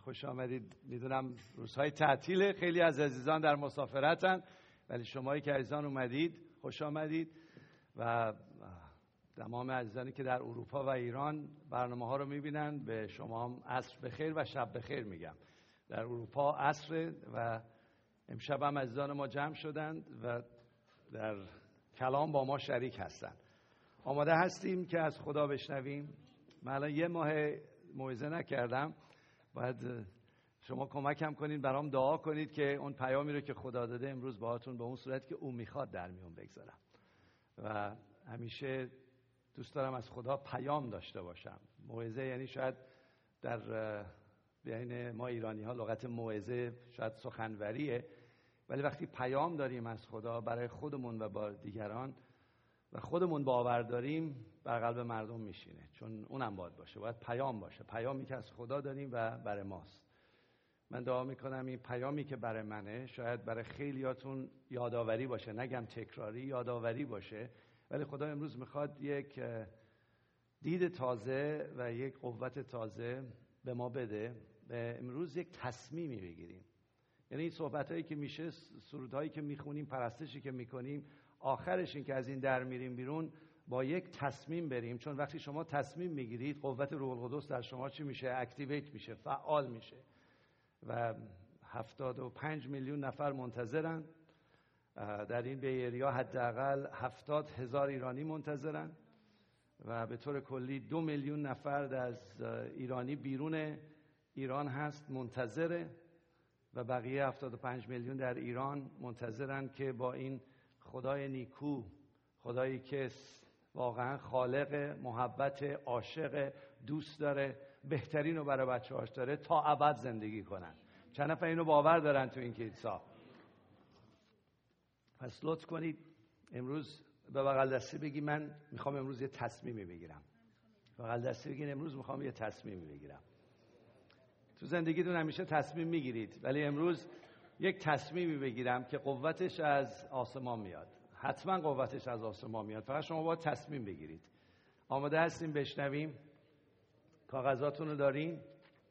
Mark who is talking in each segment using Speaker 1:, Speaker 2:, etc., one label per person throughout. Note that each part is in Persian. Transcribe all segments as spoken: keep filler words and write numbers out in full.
Speaker 1: خوش آمدید. میدونم روزهای تعطیل، خیلی از عزیزان در مسافرتن، ولی شمایی که عزیزان اومدید خوش آمدید. و تمام عزیزانی که در اروپا و ایران برنامه ها رو میبینن، به شما هم عصر بخیر و شب بخیر میگم. در اروپا عصر و امشب هم عزیزان ما جمع شدند و در کلام با ما شریک هستند. آماده هستیم که از خدا بشنویم. من الان یه ماه موعظه نکردم، باید شما کمکم کنید، برام دعا کنید که اون پیامی رو که خدا داده امروز باهاتون به اون صورت که او میخواد در میون بگذارم. و همیشه دوست دارم از خدا پیام داشته باشم. موعظه یعنی شاید در بین ما ایرانی ها لغت موعظه شاید سخنوریه، ولی وقتی پیام داریم از خدا برای خودمون و با دیگران و خودمون باور داریم، بر قلب مردم میشینه، چون اونم باید باشه، باید پیام باشه، پیامی که از خدا داریم و برای ماست. من دعا میکنم این پیامی که برای منه شاید برای خیلیاتون یادآوری باشه، نگم تکراری، یادآوری باشه، ولی خدا امروز میخواد یک دید تازه و یک قوت تازه به ما بده. امروز یک تصمیمی بگیریم. یعنی این صحبتایی که میشه، سرودهایی که میخونیم، پرستشی که میکنیم، آخرش این که از این در میریم بیرون با یک تصمیم بریم. چون وقتی شما تصمیم میگیرید، قوت روح القدس در شما چی میشه؟ اکتیویت میشه، فعال میشه. و هفتاد و پنج میلیون نفر منتظرن در این بی‌اریا، حداقل هفتاد هزار ایرانی منتظرن و به طور کلی دو میلیون نفر از ایرانی بیرون ایران هست منتظره و بقیه هفتاد و پنج میلیون در ایران منتظرن که با این خدای نیکو، خدایی که واقعا خالق، محبت، عاشق، دوست داره، بهترین رو برای بچه‌هاش داره، تا ابد زندگی کنن. چند نفر اینو باور دارن تو این کلیسا؟ پس لطف کنید امروز به بغل دستی بگی من میخوام امروز یه تصمیمی بگیرم. بغل دستی بگین امروز میخوام یه تصمیمی بگیرم. تو زندگیتون همیشه تصمیم میگیرید، ولی امروز یک تصمیمی بگیرم که قوتش از آسمان میاد. حتما قوتش از آسمان میاد، فقط شما باید تصمیم بگیرید. آماده هستیم بشنویم؟ کاغذاتون رو دارین؟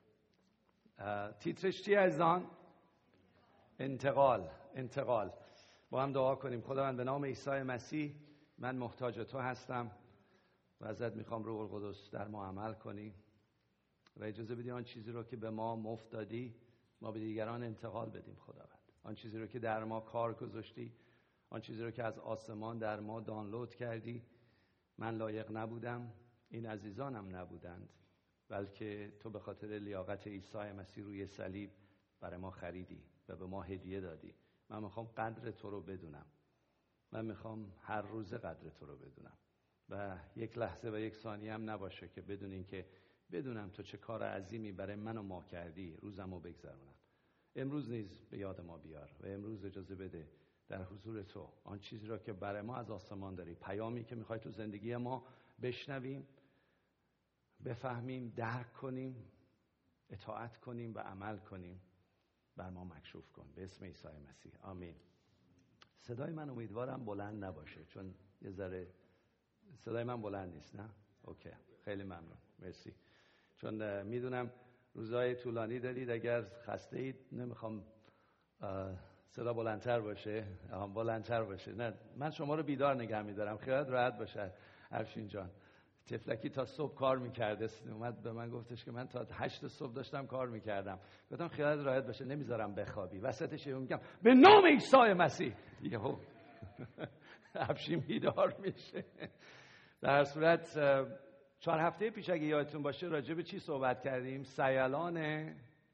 Speaker 1: تیترش چیه عزیزان؟ انتقال. انتقال. با هم دعا کنیم. خداوند به نام عیسی مسیح من محتاج تو هستم و ازت میخوام روح القدس در ما عمل کنی و اجازه بدی آن چیزی رو که به ما مفت دادی ما به دیگران انتقال بدیم. خداوند آن چیزی رو که در ما کار گذاشتی، آن چیزی رو که از آسمان در ما دانلود کردی، من لایق نبودم، این عزیزانم نبودند، بلکه تو به خاطر لیاقت عیسی مسیح روی صلیب برای ما خریدی و به ما هدیه دادی. من میخوام قدر تو رو بدونم. من میخوام هر روز قدر تو رو بدونم و یک لحظه و یک ثانیه هم نباشه که بدون این که بدونم تو چه کار عظیمی برای من و ما کردی روزمو بگذرونم. امروز نیز به یاد ما بیار و امروز اجازه بده در حضور تو آن چیزی را که برای ما از آسمان داری، پیامی که میخوای تو زندگی ما بشنویم، بفهمیم، درک کنیم، اطاعت کنیم و عمل کنیم، بر ما مکشوف کن به اسم عیسی مسیح. آمین. صدای من امیدوارم بلند نباشه، چون یه ذره صدای من بلند نیست. نه؟ اوکی. خیلی ممنون. مرسی. چون میدونم روزهای طولانی دارید، اگر خسته اید نمیخوام صدا بلندتر باشه، هم بلندتر باشه. نه، من شما رو بیدار نگه میدارم. خیالت راحت باشه افشین جان. تفلکی تا صبح کار میکرده، اومد به من گفتش که من تا هشت صبح داشتم کار میکردم. گفتم خیالت راحت باشه، نمیذارم بخوابی. وسطش میگم به نام عیسی مسیح، یهو افشین بیدار میشه. در هر صورت چهار هفته پیش اگه یادتون باشه راجع به چی صحبت کردیم؟ سیلان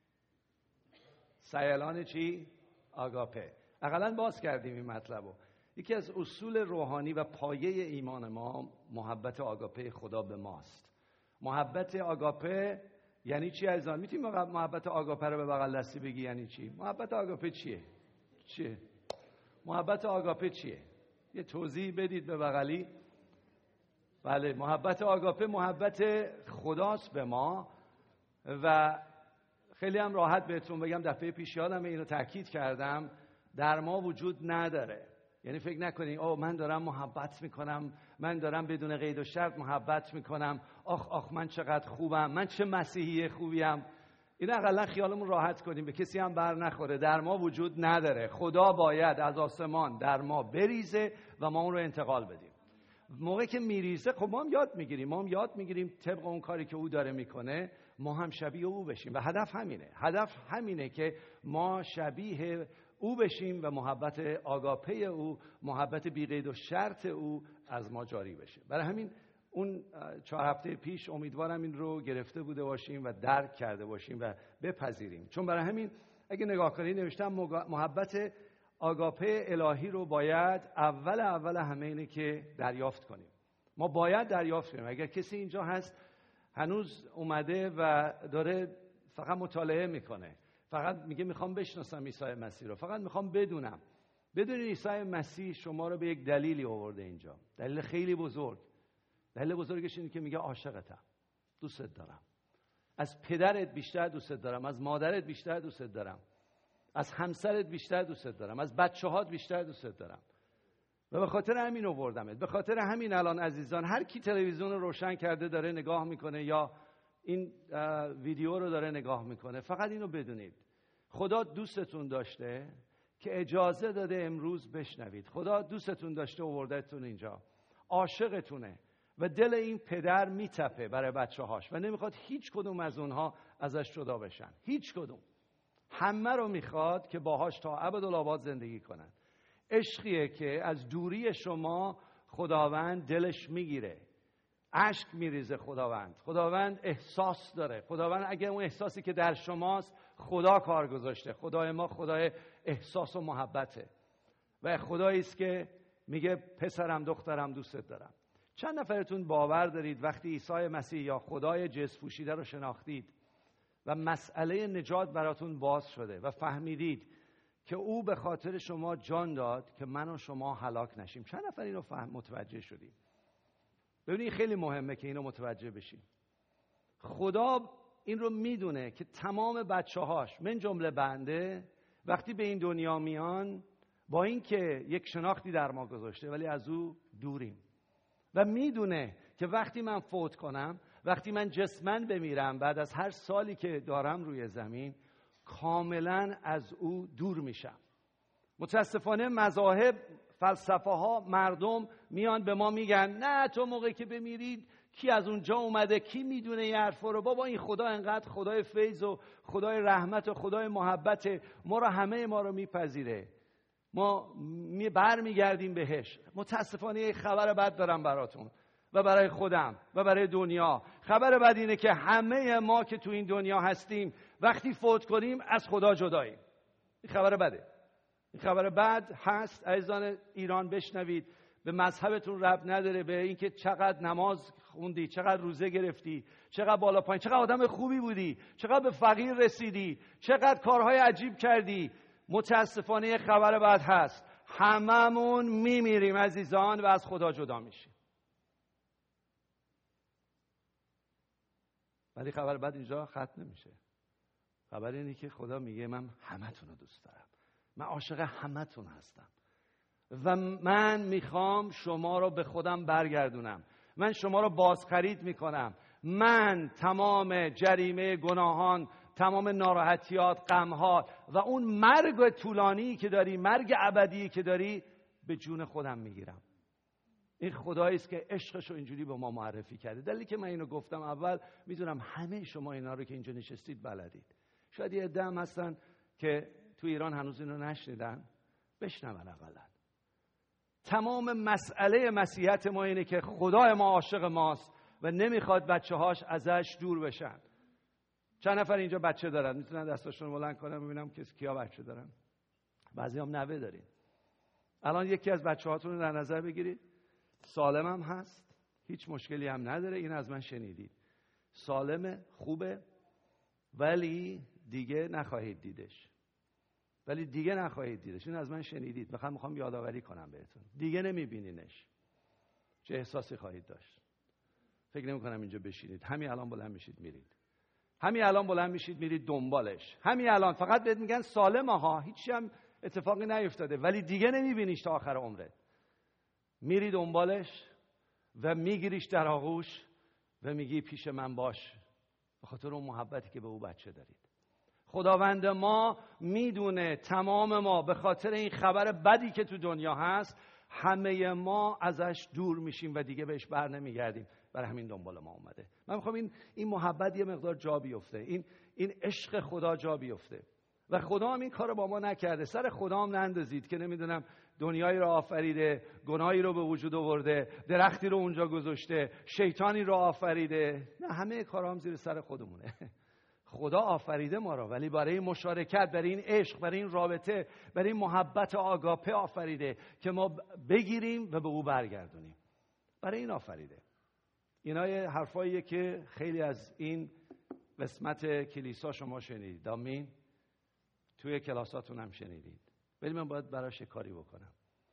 Speaker 1: سیلان چی؟ آگاپه. اقلا باز کردیم این مطلبو. یکی از اصول روحانی و پایه ایمان ما محبت آگاپه خدا به ماست. محبت آگاپه یعنی چی عزیزان؟ میتونیم محبت آگاپه رو به بغل دستی بگی یعنی چی؟ محبت آگاپه چیه؟ چیه؟ محبت آگاپه چیه؟ یه توضیح بدید به بغلی. بله، محبت آگاپه محبت خداست به ما و خیلی هم راحت بهتون بگم، دفعه پیش یادم اینو تاکید کردم، در ما وجود نداره. یعنی فکر نکنید اوه من دارم محبت میکنم، من دارم بدون قید و شرط محبت میکنم، آخ آخ من چقدر خوبم، من چه مسیحی خوبیم. این اقلا خیالمون راحت کنیم، به کسی هم بر نخوره. در ما وجود نداره. خدا باید از آسمان در ما بریزه و ما اون رو انتقال بدیم. موقعی که میریزه خب ما هم یاد میگیریم ما هم یاد میگیریم طبق اون کاری که او داره میکنه ما هم شبیه او بشیم و هدف همینه. هدف همینه که ما شبیه او بشیم و محبت آگاپه او، محبت بی قید و شرط او از ما جاری بشه. برای همین اون چهار هفته پیش امیدوارم این رو گرفته بوده باشیم و درک کرده باشیم و بپذیریم. چون برای همین اگه نگاه کنید نوشتم محبت آگاپه الهی رو باید اول اول همه اینه که دریافت کنیم. ما باید دریافت کنیم. اگر کسی اینجا هست هنوز اومده و داره فقط مطالعه میکنه، فقط میگه میخوام بشناسم عیسی مسیح رو، فقط میخوام بدونم، بدونید عیسی مسیح شما رو به یک دلیلی آورده اینجا، دلیل خیلی بزرگ. دلیل بزرگش اینه که میگه عاشقتم، دوستت دارم، از پدرت بیشتر دوستت دارم، از مادرت بیشتر دوستت دارم، از همسرت بیشتر دوستت دارم، از بچه‌هات بیشتر دوستت دارم و به خاطر همین آوردمت. به خاطر همین الان عزیزان هر کی تلویزیون رو روشن کرده داره نگاه میکنه یا این ویدیو رو داره نگاه میکنه، فقط اینو بدونید خدا دوستتون داشته که اجازه داده امروز بشنوید. خدا دوستتون داشته آوردتون اینجا، عاشقتونه و دل این پدر میتپه برای بچه‌هاش و نمیخواد هیچ کدوم از اونها ازش جدا بشن. هیچ کدوم. همه رو میخواد که باهاش تا ابدالآباد زندگی کنن. عشقیه که از دوری شما خداوند دلش میگیره، اشک میریزه. خداوند خداوند احساس داره. خداوند اگه اون احساسی که در شماست خدا کار گذاشته. خدای ما خدای احساس و محبته و خدایی است که میگه پسرم دخترم دوستت دارم. چند نفرتون باور دارید وقتی عیسی مسیح یا خدای جسم پوشیده رو شناختید و مسئله نجات براتون باز شده و فهمیدید که او به خاطر شما جان داد که من و شما هلاک نشیم؟ چند نفر اینو فهم متوجه شدیم؟ ببینید خیلی مهمه که اینو متوجه بشیم. خدا این رو میدونه که تمام بچه‌هاش من جمله بنده وقتی به این دنیا میان با اینکه یک شناختی در ما گذاشته ولی از او دوریم و میدونه که وقتی من فوت کنم، وقتی من جسمن بمیرم، بعد از هر سالی که دارم روی زمین کاملا از او دور میشم. متاسفانه مذاهب، فلسفه ها، مردم میان به ما میگن نه تو موقعی که بمیرید کی از اونجا اومده، کی میدونه این حرفا رو؟ بابا این خدا انقدر خدای فیض و خدای رحمت و خدای محبت، ما رو همه ما رو میپذیره، ما می بر میگردیم بهش. متاسفانه یک خبر بد دارم براتون و برای خودم و برای دنیا. خبر بد اینه که همه ما که تو این دنیا هستیم وقتی فوت کنیم از خدا جداییم. این خبر بده. این خبر بد هست. عزیزان ایران بشنوید، به مذهبتون ربط نداره، به اینکه چقدر نماز خوندی، چقدر روزه گرفتی، چقدر بالا پایین، چقدر آدم خوبی بودی، چقدر به فقیر رسیدی، چقدر کارهای عجیب کردی. متاسفانه خبر بد هست، هممون میمیریم عزیزان و از خدا جدا میشیم. ولی خبر بد اینجا ختم نمیشه. خبر اینه که خدا میگه من همتون رو دوست دارم، من عاشق همتون هستم و من میخوام شما رو به خودم برگردونم، من شما رو بازخرید میکنم، من تمام جریمه گناهان، تمام ناراحتیات، غمها و اون مرگ طولانی که داری، مرگ ابدی که داری، به جون خودم میگیرم. این خدایی است که عشقش رو اینجوری به ما معرفی کرده. دلیلی که من اینو گفتم اول، میدونم همه شما اینا رو که اینجا نشستید بلدید. شاید یه عده هم هستن که تو ایران هنوز اینو نشنیدن، بشنون اقلا. تمام مسئله مسیحیت ما اینه که خدای ما عاشق ماست و نمیخواد بچه‌هاش ازش دور بشن. چند نفر اینجا بچه دارن؟ میتونن دستاشون رو بلند کنن ببینم کسی کیا بچه دارن؟ بعضی هم نوه دارین. الان یکی از بچه‌هاتون رو در نظر بگیرید، سالم هم هست، هیچ مشکلی هم نداره، این از من شنیدید، سالمه، خوبه، ولی دیگه نخواهید دیدش. ولی دیگه نخواهید دیدش. این از من شنیدید. بخوام میخوام یادآوری کنم بهتون. دیگه نمیبینینش. چه احساسی خواهید داشت؟ فکر نمی کنم اینجا بشینید. همین الان بلند میشید میرید. همین الان بلند میشید میرید دنبالش. همین الان فقط بهت میگن سالمه ها، هیچی هم اتفاقی نیفتاده، ولی دیگه نمیبینیش تا آخر عمرت. میری دنبالش و میگیریش در آغوش و میگی پیش من باش، به خاطر اون محبتی که به او بچه دارید. خداوند ما میدونه تمام ما به خاطر این خبر بدی که تو دنیا هست همه ما ازش دور میشیم و دیگه بهش بر نمیگردیم. برای همین دنبال ما اومده. من میخوام این این محبت یه مقدار جا بیفته، این این عشق خدا جا بیفته. و خدا هم این کارو با ما نکرده. سر خدا هم نندازید که نمیدونم دنیایی رو آفریده، گناهی رو به وجود آورده، درختی رو اونجا گذاشته، شیطانی رو آفریده. نه، همه کارا هم زیر سر خودمونه. خدا آفریده ما رو، ولی برای مشارکت، برای این عشق، برای این رابطه، برای این محبت آگاپه آفریده که ما بگیریم و به او برگردونیم. برای این آفریده. اینا یه حرفاییه که خیلی از این قسمت کلیسا شما شنیدید. آمین. توی کلاساتون هم شنیدید. ولی من باید براش کاری بکنم.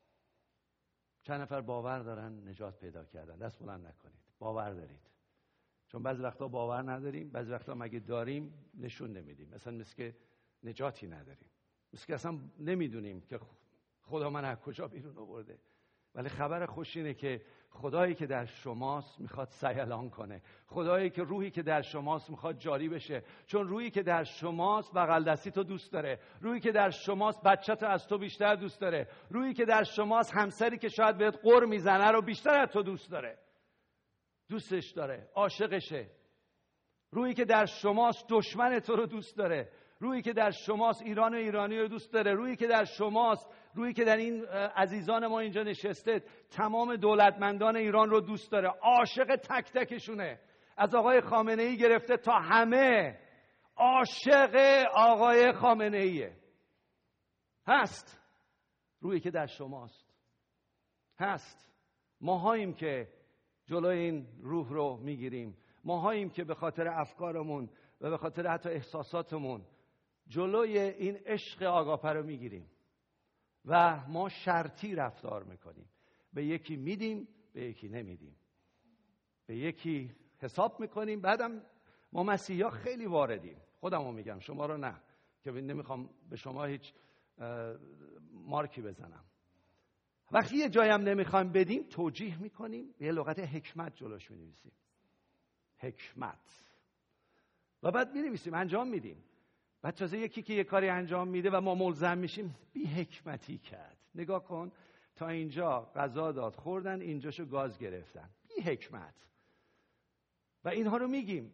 Speaker 1: چند نفر باور دارن نجات پیدا کردن. دست بلند نکنید. باور دارید. چون بعضی وقتا باور نداریم، بعضی وقتا مگه داریم نشون نمیدیم. مثلا مثل که نجاتی نداریم، مثل که اصلا نمیدونیم که خدا من از کجا بیرون آورده. ولی خبر خوش اینه که خدایی که در شماست میخواد سیلان کنه. خدایی که روحی که در شماست میخواد جاری بشه. چون روحی که در شماست بغل دستی تو دوست داره. روحی که در شماست بچه‌تو از تو بیشتر دوست داره. روحی که در شماست همسری که شاید بهت غر میزنه رو بیشتر از تو دوست داره. دوستش داره، عاشقشه. روحی که در شماست دشمن تو رو دوست داره. روحی که در شماست ایران و ایرانی رو دوست داره. روحی که در شماست، روحی که در این عزیزان ما اینجا نشسته تمام دولتمندان ایران رو دوست داره. عاشق تک تکشونه. از آقای خامنه ای گرفته تا همه عاشق آقای خامنه ایه. هست. روحی که در شماست هست. ماهاییم که جلوی این روح رو میگیریم. ماهاییم که به خاطر افکارمون و به خاطر حتی احساساتمون جلوی این عشق آگاپه رو میگیریم و ما شرطی رفتار میکنیم. به یکی میدیم، به یکی نمیدیم. به یکی حساب میکنیم. بعدم ما مسیحا خیلی واردیم. خودمو میگم، شما رو نه، که نمیخوام به شما هیچ مارکی بزنم. وقتی یه جایم نمیخوایم بدیم توجیه میکنیم، یه لغت حکمت جلوش مینویسیم. حکمت. و بعد مینویسیم، انجام میدیم. بعد تازه یکی که یه کاری انجام میده و ما ملزم میشیم، بی حکمتی کرد. نگاه کن، تا اینجا غذا داد خوردن، اینجاشو گاز گرفتن. بی حکمت. و اینها رو میگیم.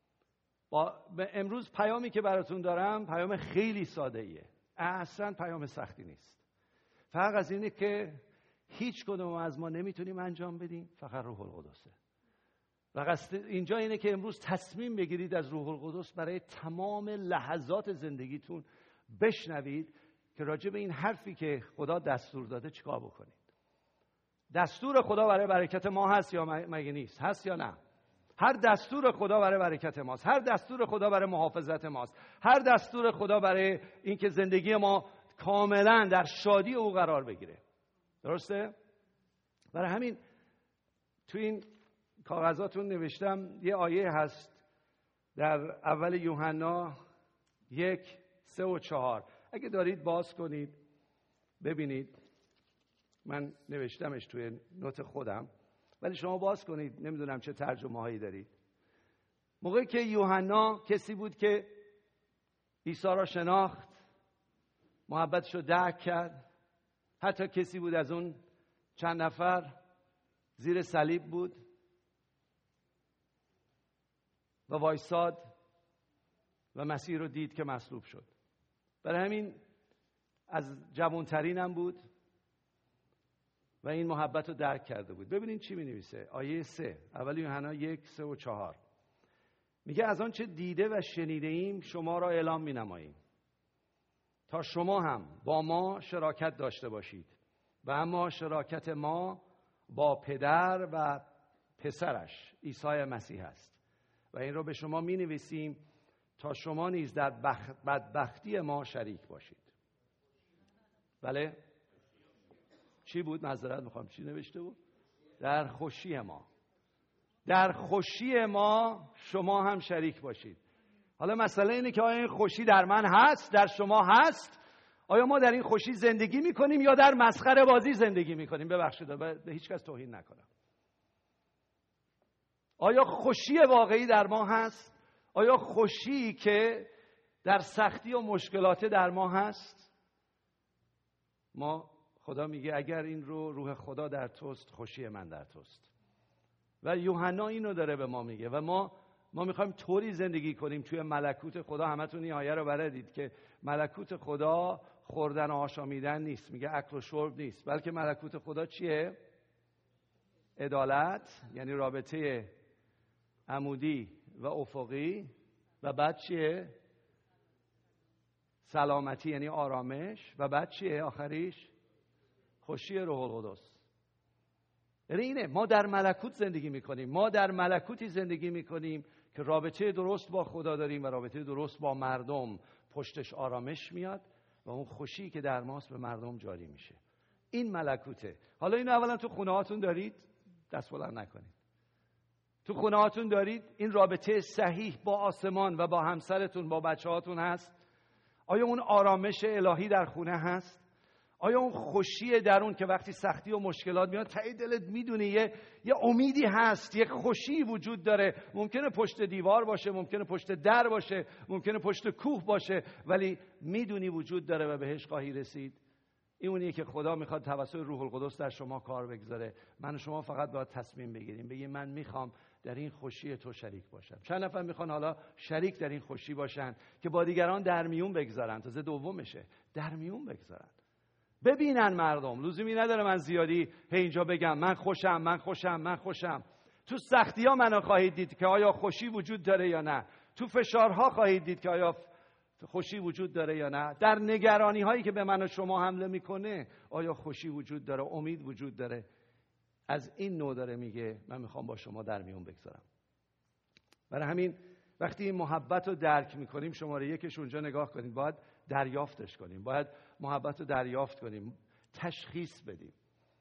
Speaker 1: با امروز پیامی که براتون دارم پیام خیلی ساده ایه. اصلا پیام سختی نیست. فرق از اینه که هیچ کدوم از ما نمیتونیم انجام بدیم، فقط روح القدسه. و قصد اینجا اینه که امروز تصمیم بگیرید از روح القدس برای تمام لحظات زندگیتون بشنوید که راجع به این حرفی که خدا دستور داده چیکار بکنید. دستور خدا برای برکت ما هست یا مگه نیست؟ هست یا نه؟ هر دستور خدا برای برکت ماست. هر دستور خدا برای محافظت ماست. هر دستور خدا برای اینکه زندگی ما کاملا در شادی او قرار بگیره. درسته؟ برای همین تو این کاغذاتون نوشتم یه آیه هست در اول یوحنا یک سه و چهار. اگه دارید باز کنید ببینید. من نوشتمش توی نوت خودم، ولی شما باز کنید. نمیدونم چه ترجمه هایی دارید. موقعی که یوحنا کسی بود که عیسی را شناخت، محبتش رو درک کرد، حتی کسی بود از اون چند نفر زیر صلیب بود و وایساد و مسیح رو دید که مصلوب شد. برای همین از جوانترینم بود و این محبت رو درک کرده بود. ببینید چی می نویسه. آیه سه، اول یوحنا یک سه و چهار میگه از آن چه دیده و شنیده ایم شما را اعلام می نماییم تا شما هم با ما شراکت داشته باشید و اما شراکت ما با پدر و پسرش عیسی مسیح است و این رو به شما می نویسیم تا شما نیز در بدبختی ما شریک باشید. بله؟ چی بود؟ معذرت میخوام، چی نوشته بود؟ در خوشی ما. در خوشی ما شما هم شریک باشید. حالا مسئله اینه که آیا این خوشی در من هست؟ در شما هست؟ آیا ما در این خوشی زندگی میکنیم یا در مسخره بازی زندگی میکنیم؟ ببخشید به هیچ کس توهین نکنم. آیا خوشی واقعی در ما هست؟ آیا خوشی که در سختی و مشکلات در ما هست. ما خدا میگه اگر این رو روح خدا در توست، خوشی من در توست. و یوحنا اینو داره به ما میگه و ما ما میخوایم طوری زندگی کنیم توی ملکوت خدا. همتون این آیه رو بلدید که ملکوت خدا خوردن و آشامیدن نیست، میگه اکل و شرب نیست، بلکه ملکوت خدا چیه؟ عدالت، یعنی رابطه عمودی و افقی، و بعد چیه؟ سلامتی، یعنی آرامش، و بعد چیه آخریش؟ خوشی روح القدس. یعنی اینه، ما در ملکوت زندگی میکنیم، ما در ملکوتی زندگی میکنیم که رابطه درست با خدا داریم و رابطه درست با مردم، پشتش آرامش میاد و اون خوشی که در ماست به مردم جاری میشه. این ملکوته. حالا اینو اولا تو خونه هاتون دارید؟ دست بلند نکنید. تو خونه هاتون دارید؟ این رابطه صحیح با آسمان و با همسرتون، با بچه هاتون هست؟ آیا اون آرامش الهی در خونه هست؟ آیا اون خوشی درون که وقتی سختی و مشکلات میاد ته دلت میدونی یه یه امیدی هست، یه خوشی وجود داره؟ ممکنه پشت دیوار باشه، ممکنه پشت در باشه، ممکنه پشت کوه باشه، ولی میدونی وجود داره و بهش خواهی رسید. این اونیه که خدا میخواد توسط روح القدس در شما کار بگذاره. من و شما فقط باید تصمیم بگیریم، بگیم من میخوام در این خوشی تو شریک باشم. چند نفر میخوان حالا شریک در این خوشی باشن که با دیگران در میون بگذارن؟ تازه دومشه، در میون بگذارن، ببینن مردم. لزومی نداره من زیادی هی اینجا بگم من خوشم من خوشم من خوشم. تو سختی ها منو خواهید دید که آیا خوشی وجود داره یا نه. تو فشارها خواهید دید که آیا خوشی وجود داره یا نه. در نگرانی هایی که به من و شما حمله میکنه آیا خوشی وجود داره، امید وجود داره. از این نوع داره میگه من میخوام با شما در میون بگذارم. برای همین وقتی این محبت رو درک میکنیم، شماره یکش اونجا نگاه کنید، باید دریافتش کنیم، باید محبت رو دریافت کنیم، تشخیص بدیم.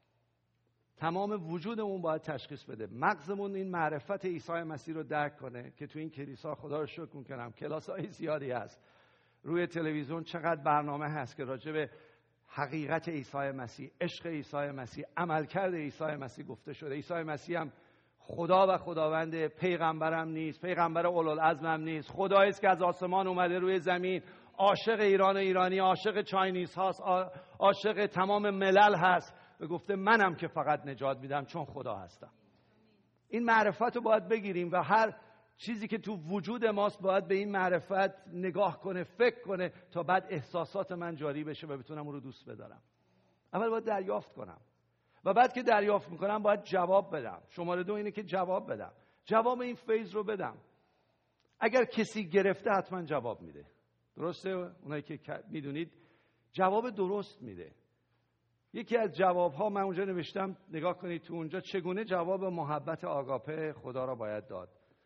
Speaker 1: تمام وجودمون باید تشخیص بده، مغزمون این معرفت عیسی مسیح رو درک کنه که تو این کلیسا، خدا رو شکر میکنم کلاس‌های زیادی هست، روی تلویزیون چقدر برنامه هست که راجع به حقیقت عیسی مسیح، عشق عیسی مسیح، عملکرد عیسی مسیح گفته شده. عیسی مسیح هم خدا و خداوند، پیغمبرم نیست، پیغمبر اولوالعزم هم نیست، خدایی است که از آسمان اومده روی زمین، عاشق ایران و ایرانی، عاشق چاینیز هاست، عاشق تمام ملل هست و گفته منم که فقط نجات میدم چون خدا هستم. این معرفت رو باید بگیریم و هر چیزی که تو وجود ماست باید به این معرفت نگاه کنه، فکر کنه تا بعد احساسات من جاری بشه و بتونم اون رو دوست بدارم. اول باید دریافت کنم و بعد که دریافت میکنم باید جواب بدم. شماره دو اینه که جواب بدم، جواب این فیض رو بدم. اگر کسی گرفته حتما جواب میده، درسته؟ اونایی که میدونید جواب درست میده. یکی از جوابها من اونجا نوشتم، نگاه کنید تو اونجا، چگونه جواب محبت آگاپه خدا را باید داد.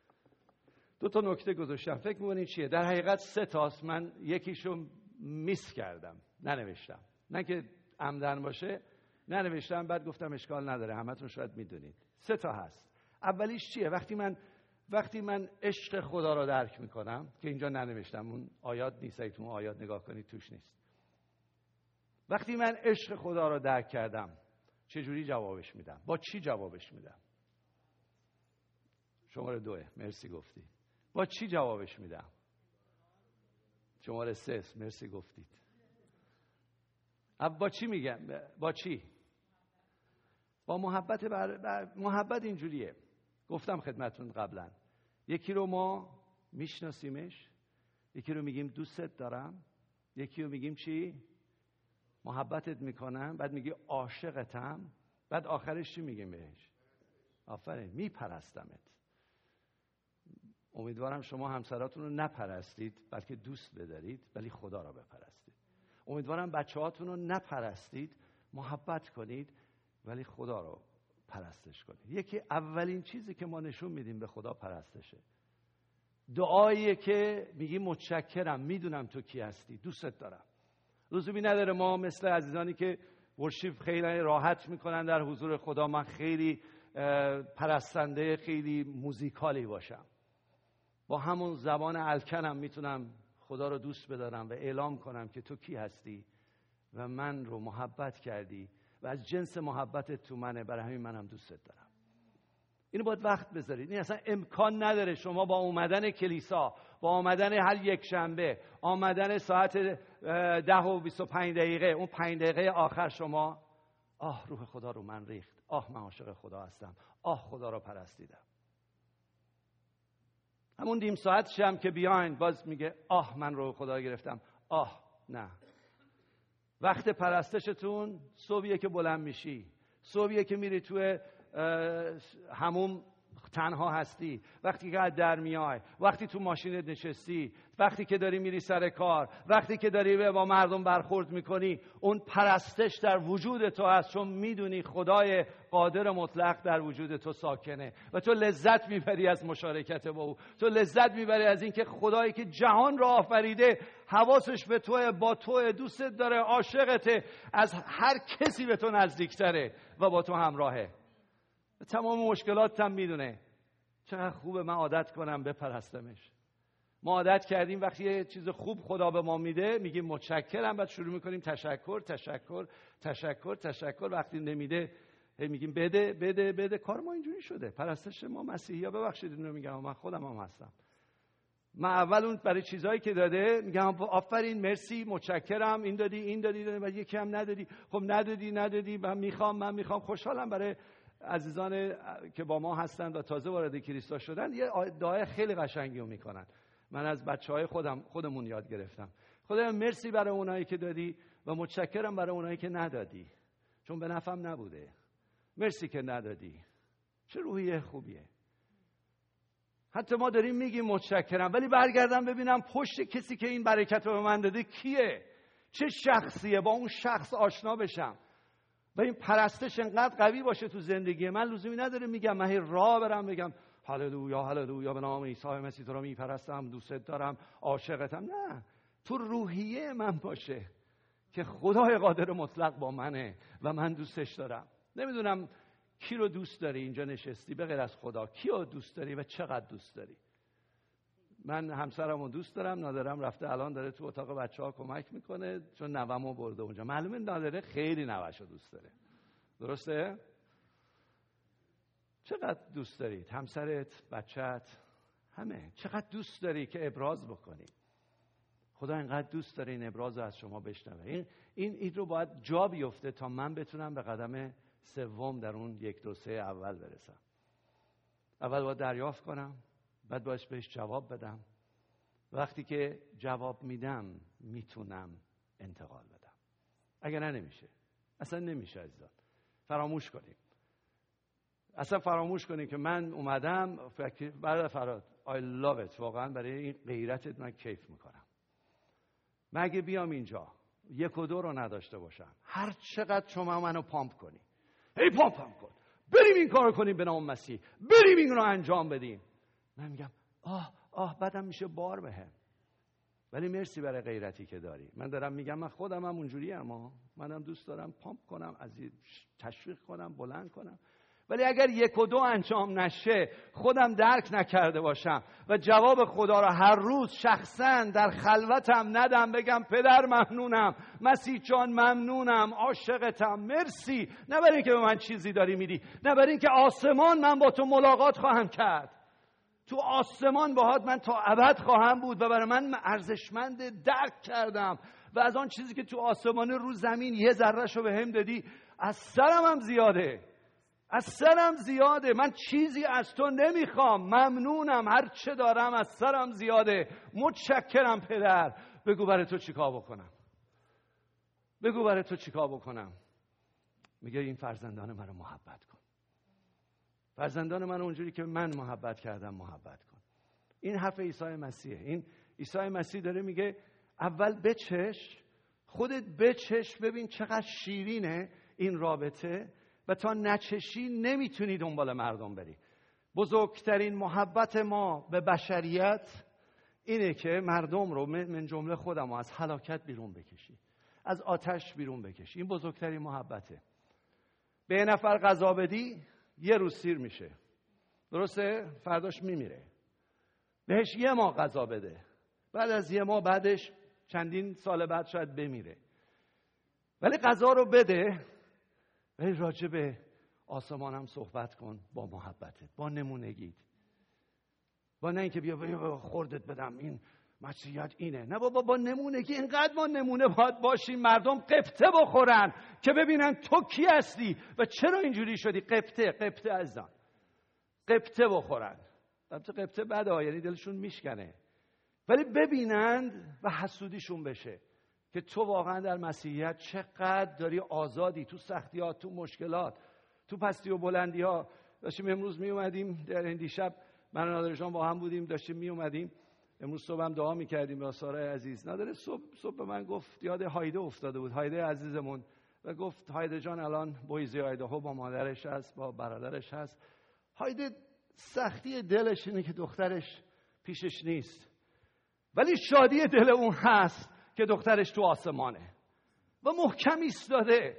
Speaker 1: دو تا نکته گذاشتم، فکر می‌کنید چیه؟ در حقیقت سه تاست، من یکیشو میس کردم، ننوشتم، نه که عمدن باشه، ننوشتم، بعد گفتم اشکال نداره، همتون شاید میدونید. سه تا هست. اولیش چیه؟ وقتی من وقتی من عشق خدا را درک میکنم، که اینجا ننوشتم، اون آیات نیست، اگه تو آیات نگاه کنید توش نیست. وقتی من عشق خدا را درک کردم چجوری جوابش میدم؟ با چی جوابش میدم؟ شماره دوه، مرسی گفتی. با چی جوابش میدم؟ شماره سه، مرسی گفتید. با چی میگم؟ با چی؟ با محبت. بر... بر... محبت اینجوریه، گفتم خدمتون قبلا، یکی رو ما میشناسیمش، یکی رو میگیم دوستت دارم، یکی رو میگیم چی؟ محبتت میکنم، بعد میگی عاشقتم، بعد آخرش چی میگیم بهش؟ آفرین، میپرستمت. امیدوارم شما همسراتون رو نپرستید بلکه دوست بدارید، ولی خدا را بپرستید. امیدوارم بچه‌هاتون رو نپرستید، محبت کنید، ولی خدا رو پرستش کنید. یکی اولین چیزی که ما نشون میدیم به خدا پرستشه. دعاییه که میگی متشکرم، میدونم تو کی هستی، دوستت دارم. لزومی نداره ما مثل عزیزانی که ورشیپ خیلی راحت میکنن در حضور خدا، من خیلی پرستنده، خیلی موزیکالی باشم. با همون زبان الکنم میتونم خدا رو دوست بدارم و اعلام کنم که تو کی هستی و من رو محبت کردی و از جنس محبتت تو منه، برای همین منم دوستت دارم. اینو باید وقت بذارید. این اصلا امکان نداره شما با اومدن کلیسا، با آمدن هر یک شنبه، آمدن ساعت ده و بیست و پنج دقیقه، اون پنج دقیقه آخر شما آه روح خدا رو من ریخت، آه من عاشق خدا هستم، آه خدا رو پرستیدم. همون نیم ساعتش هم که بیاین باز میگه آه من روح خدا گرفتم، آه نه. وقت پرستشتون صبحیه که بلند میشی، صبحیه که میری توی همون تنها هستی، وقتی که از در میای، وقتی تو ماشینت نشستی، وقتی که داری میری سر کار، وقتی که داری با مردم برخورد میکنی، اون پرستش در وجود تو هست، چون میدونی خدای قادر مطلق در وجود تو ساکنه و تو لذت میبری از مشارکت با او. تو لذت میبری از اینکه خدایی که جهان را آفریده حواسش به توه، با توه، دوستت داره، عاشقته، از هر کسی به تو نزدیکتره و با تو همراهه. تمام مشکلات هم میدونه. چقدر خوبه من عادت کنم بپرستمش. ما عادت کردیم وقتی یه چیز خوب خدا به ما میده میگیم متشکرم، بعد شروع میکنیم تشکر تشکر تشکر تشکر. وقتی نمیده هی میگیم بده بده بده. کار ما اینجوری شده. پرستش ما مسیحی‌ها، ببخشید اینو میگم، من خودم هم هستم. من اول اون برای چیزایی که داده میگم آفرین، مرسی، متشکرم، این دادی این دادی دادی، بعد یکی هم ندادی، خب ندادی ندادی، من میخوام من میخوام. خوشحالم برای عزیزان که با ما هستن و تازه وارد کلیسا شدن، یه دعای خیلی قشنگی رو میکنن. من از بچهای خودم خودمون یاد گرفتم. خدایا مرسی برای اونایی که دادی و متشکرم برای اونایی که ندادی، چون به نفعم نبوده. مرسی که ندادی. چه روحیه خوبیه. حتی ما داریم میگیم متشکرم، ولی برگردم ببینم پشت کسی که این برکت رو به من داده کیه، چه شخصیه، با اون شخص آشنا بشم و این پرستش انقدر قوی باشه تو زندگی من. لزومی نداره میگم من هی راه برم بگم هللویا هللویا به نام عیسی مسیح تو رو میپرستم، دوستت دارم، عاشقتم. نه، تو روحیه من باشه که خدای قادر مطلق با منه و من دوستش دارم. نمیدونم کی رو دوست داری اینجا نشستی به غیر از خدا؟ کی رو دوست داری و چقدر دوست داری؟ من همسرم رو دوست دارم. نادرم رفته الان داره تو اتاق بچه ها کمک میکنه چون نوامو برده اونجا. معلومه نادره خیلی نوش رو دوست داره. درسته؟ چقدر دوست دارید؟ همسرت، بچت، همه چقدر دوست داری که ابراز بکنی؟ خدا اینقدر دوست داره این ابراز رو از شما بشنوه. این این این رو باید جا بیفته تا من بتونم به قدم سوم در اون یک دو سه اول برسم. اول باید دریافت کنم، بعد باید بهش جواب بدم. وقتی که جواب میدم میتونم انتقال بدم. اگر نه نمیشه. اصلا نمیشه عزیزان. فراموش کنیم. اصلا فراموش کنیم که من اومدم فکر برای فراد I love it. واقعا برای این غیرتت من کیف میکنم. من اگه بیام اینجا یک و دو رو نداشته باشم، هر چقدر شما منو پامپ کنی، هی پامپ پامپ کن، بریم این کارو کنیم به نام مسیح، بریم این رو انجام بدیم، من میگم آه آه بعدم میشه بار بهم. ولی مرسی برای غیرتی که داری. من دارم میگم من خودم هم اونجوری ام، منم دوست دارم پامپ کنم، از تشویق کنم، بلند کنم. ولی اگر یک و دو انجام نشه، خودم درک نکرده باشم و جواب خدا را هر روز شخصا در خلوتم ندم، بگم پدر ممنونم، مسیح جان ممنونم، عاشقتم، مرسی، نه برای اینکه به من چیزی داری میدی، نه برای اینکه آسمان من با تو ملاقات خواهم کرد، تو آسمان باهات من تا ابد خواهم بود و برای من ارزشمند درک کردم و از آن چیزی که تو آسمان رو زمین یه ذره‌شو بهم دادی از سرم هم زیاده، از سرم زیاده. من چیزی از تو نمیخوام، ممنونم، هر چه دارم از سرم زیاده، متشکرم پدر. بگو برای تو چیکار بکنم، بگو برای تو چیکار بکنم. میگه این فرزندان منو محبت کن، فرزندان من اونجوری که من محبت کردم محبت کن. این حرف عیسی مسیحه. این عیسی مسیح داره میگه اول بچش، خودت بچش، ببین چقدر شیرینه این رابطه و تا نچشی نمیتونی دنبال مردم بری. بزرگترین محبت ما به بشریت اینه که مردم رو من جمله خودم رو از هلاکت بیرون بکشی، از آتش بیرون بکشی. این بزرگترین محبته. به یه نفر غذا بدی یه روز سیر میشه، درسته؟ فرداش میمیره. بهش یه ماه غذا بده، بعد از یه ماه بعدش چندین سال بعد شاید بمیره. ولی غذا رو بده ولی راجع به آسمان هم صحبت کن با محبتت، با نمونگیت، با نه اینکه بیا بیا خوردت بدم این مسیحیت اینه، نه بابا با نمونگی. اینقدر ما نمونه باید باشیم مردم قبطه بخورن که ببینن تو کی هستی و چرا اینجوری شدی. قبطه قبطه عزیزان، قبطه بخورن. البته قبطه بده، یعنی دلشون میشکنه، ولی ببینند و حسودیشون بشه که تو واقعا در مسیحیت چقدر داری آزادی، تو سختیات، تو مشکلات، تو پستی و بلندی ها. داشتیم امروز می اومدیم در این دیشب من و نادر جان با هم بودیم، داشتیم می اومدیم امروز صبح هم دعا میکردیم با سارای عزیز. نادر صبح صبح به من گفت، یاد هایده افتاده بود، هایده عزیزمون، و گفت هایده جان الان بویزی آیداهو با مادرش هست، با برادرش هست. هایده سختی دلش اینه که دخترش پیشش نیست، ولی شادی دل اون هست که دخترش تو آسمانه و محکم ایستاده.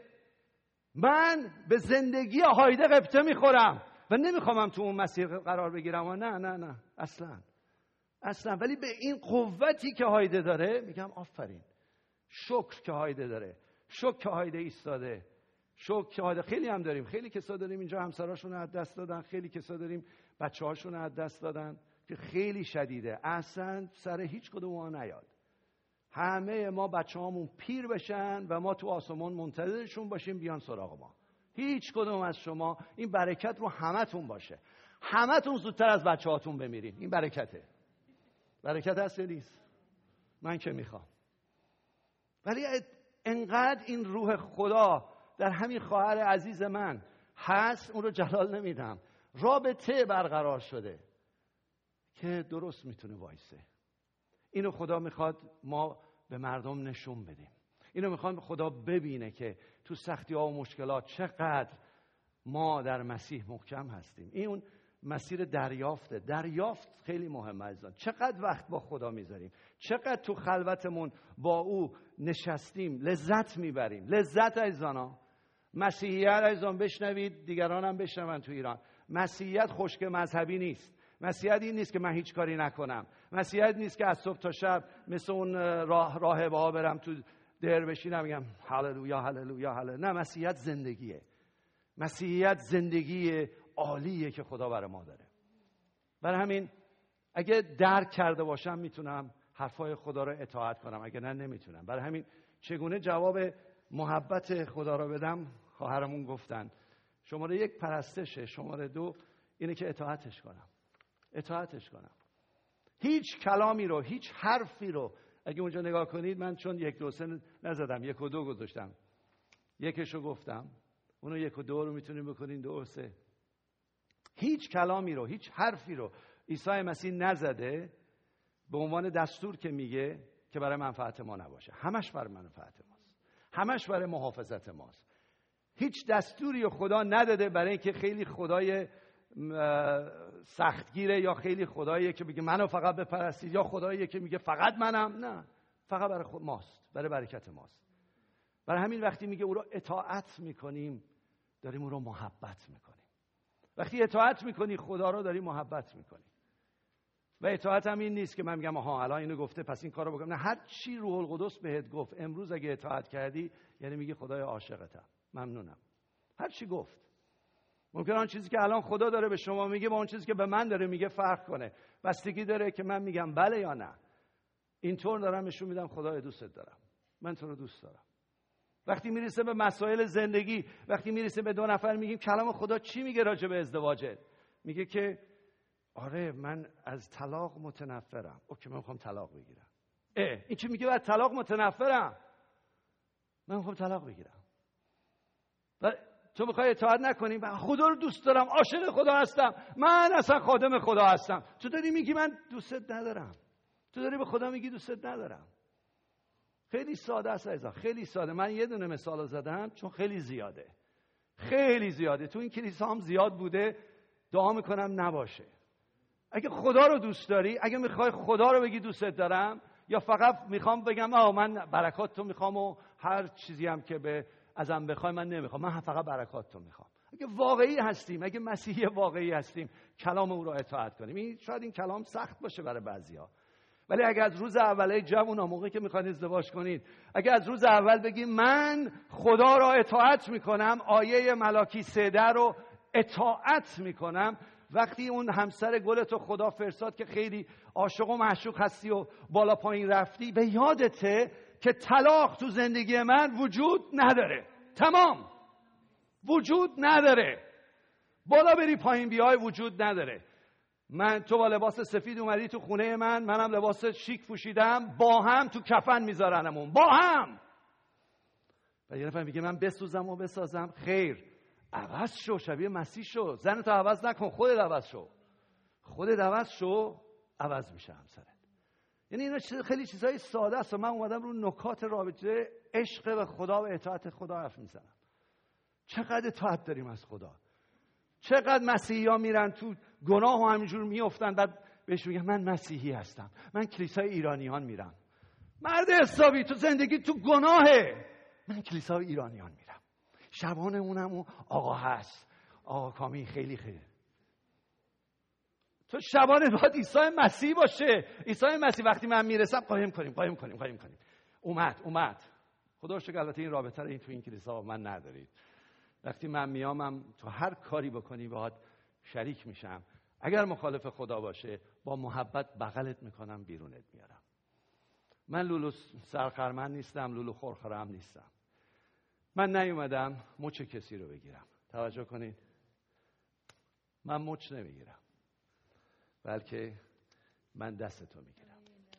Speaker 1: من به زندگی هایده قبطه میخورم و نمیخوام تو اون مسیر قرار بگیرم و نه نه نه اصلا اصلا ولی به این قوتی که هایده داره میگم آفرین، شکر که هایده داره، شکر که هایده ایستاده، شکر که هایده. خیلی هم داریم، خیلی کسا داریم اینجا همسراشون رو از دست دادن، خیلی کسا داریم بچه هاشون رو از دست دادن که خیلی شدیده، اصلا سر هیچ کدوم ما نیاد. همه ما بچه هامون پیر بشن و ما تو آسمان منتظرشون باشیم بیان سراغ ما. هیچ کدوم از شما این برکت رو همتون باشه، همتون زودتر از بچه هاتون بمیرین. این برکته. برکت هست یا نیست؟ من که میخوام. ولی انقدر این روح خدا در همین خواهر عزیز من هست، اون رو جلال نمیدم، رابطه برقرار شده که درست میتونه وایسه. اینو خدا میخواد ما به مردم نشون بدیم. اینو میخواد خدا ببینه که تو سختی ها و مشکلات چقدر ما در مسیح محکم هستیم. این اون مسیر دریافته. دریافت خیلی مهمه عزیزان. چقدر وقت با خدا میذاریم، چقدر تو خلوتمون با او نشستیم، لذت میبریم. لذت عزیزانا، مسیحیت عزیزان بشنوید، دیگران هم بشنون تو ایران، مسیحیت خشک مذهبی نیست. مسیحیت این نیست که من هیچ کاری نکنم. مسیحیت نیست که از صبح تا شب مثل اون راه راهبه ها برم تو در بشینم میگم هللویا هللویا هللویا. نه، مسیحیت زندگیه. مسیحیت زندگی عالیه که خدا برای ما داره. برای همین اگه درک کرده باشم میتونم حرفای خدا رو اطاعت کنم، اگه نه نمیتونم. برای همین چگونه جواب محبت خدا رو بدم؟ خواهرمون گفتن شماره یک پرستشه، شماره دو اینه که اطاعتش کنم. اطاعتش کنم. هیچ کلامی رو، هیچ حرفی رو اگه اونجا نگاه کنید، من چون یک دو سه نزدم، یک و دو گذاشتم، یکشو گفتم، اونو یک و دو رو میتونیم بکنین دو و سه. هیچ کلامی رو، هیچ حرفی رو عیسی مسیح نزده به عنوان دستور که میگه که برای منفعت ما نباشه. همش برای منفعت ماست، همش برای محافظت ماست. هیچ دستوری رو خدا نداده برای اینکه خیلی خدای سختگیره یا خیلی خداییه که میگه منو فقط بپرستید، یا خداییه که میگه فقط منم. نه، فقط برای خود ماست، برای برکت ماست. برای همین وقتی میگه او رو اطاعت میکنیم، داریم او رو محبت میکنیم. وقتی اطاعت میکنی خدا رو، داری محبت میکنی. و اطاعت هم این نیست که من میگم آها الان اینو گفته پس این کارو بکنم. نه، هر چی روح القدس بهت گفت امروز اگه اطاعت کردی، یعنی میگی خدای عاشقتم، ممنونم. هر چی گفت. ممکنه آن چیزی که الان خدا داره به شما میگه با اون چیزی که به من داره میگه فرق کنه. بستگی داره که من میگم بله یا نه. اینطور دارم نشون میدم خدای دوستت دارم، من تو رو دوست دارم. وقتی میرسه به مسائل زندگی، وقتی میرسه به دو نفر میگیم کلام خدا چی میگه راجع به ازدواجت، میگه که آره من از طلاق متنفرم. اوکی، من میخوام طلاق بگیرم. اه این چی میگه؟ از طلاق متنفرم، من میخوام طلاق بگیرم. و تو میخوای اطاعت نکنی؟ من خدا رو دوست دارم، عاشق خدا هستم، من اصلا خادم خدا هستم. تو داری میگی من دوستت ندارم. تو داری به خدا میگی دوستت ندارم. خیلی ساده است عزیزان، خیلی ساده. من یه دونه مثال زدم چون خیلی زیاده، خیلی زیاده. تو این کلیسا هم زیاد بوده. دعا میکنم نباشه. اگه خدا رو دوست داری، اگه میخوای خدا رو بگی دوستت دارم، یا فقط میخوام بگم آه من برکات تو میخوام و هر چیزی هم که به ازم بخوای من نمیخوام، من فقط برکات تو میخوام. اگه واقعی هستیم، اگه مسیحی واقعی هستیم، کلام او رو اطاعت کنیم. این شاید این کلام سخت باشه برای بعضیا، ولی اگه از روز اول جوونا موقعی که میخواین ازدواج کنید، اگه از روز اول بگی من خدا را اطاعت میکنم، آیه ملاکی سیده رو اطاعت میکنم، وقتی اون همسر گلتو خدا فرستاد که خیلی عاشق و معشوق هستی و بالا پایین رفتی، به یادته که طلاق تو زندگی من وجود نداره. تمام. وجود نداره. بالا بری پایین بیای وجود نداره. من تو با لباس سفید اومدی تو خونه من، منم لباس شیک پوشیدم، با هم تو کفن میذارنمون، با هم. و یه نفر میگه من بسوزم و بسازم. خیر، عوض شو، شبیه مسیح شو. زنتو عوض نکن، خودت عوض شو. خودت عوض شو، عوض میشه همسرت. یعنی اینا خیلی چیزای ساده است و من اومدم رو نکات رابطه عشق به خدا و اطاعت خدا حرف میزنم. چقدر اطاعت داریم از خدا. چقدر مسیحی ها میرن تو گناه و همینجور میافتن، بعد بهش میگن من مسیحی هستم، من کلیسای ایرانیان میرم. مرد حسابی، تو زندگی تو گناهه. من کلیسای ایرانیان میرم، شبانمونم و آقا هست، آقا کامی خیلی خیلی. تو شبانه باید عیسی مسیح باشه. عیسی مسیح وقتی من میرسم قایم کنیم قایم کنیم قایم کنیم. اومد اومد. خدا رو شکر البته این رابطه رو این تو این کلیسا من ندارید. وقتی من میامم تو هر کاری بکنی باهات شریک میشم. اگر مخالف خدا باشه با محبت بغلت میکنم، بیرونت میارم. من لولو سرخرمن نیستم، لولو خورخرم نیستم. من نیومدم مچ کسی رو بگیرم. توجه کنید، من مچ نمیگیرم، بلکه من دستتو میگیرم.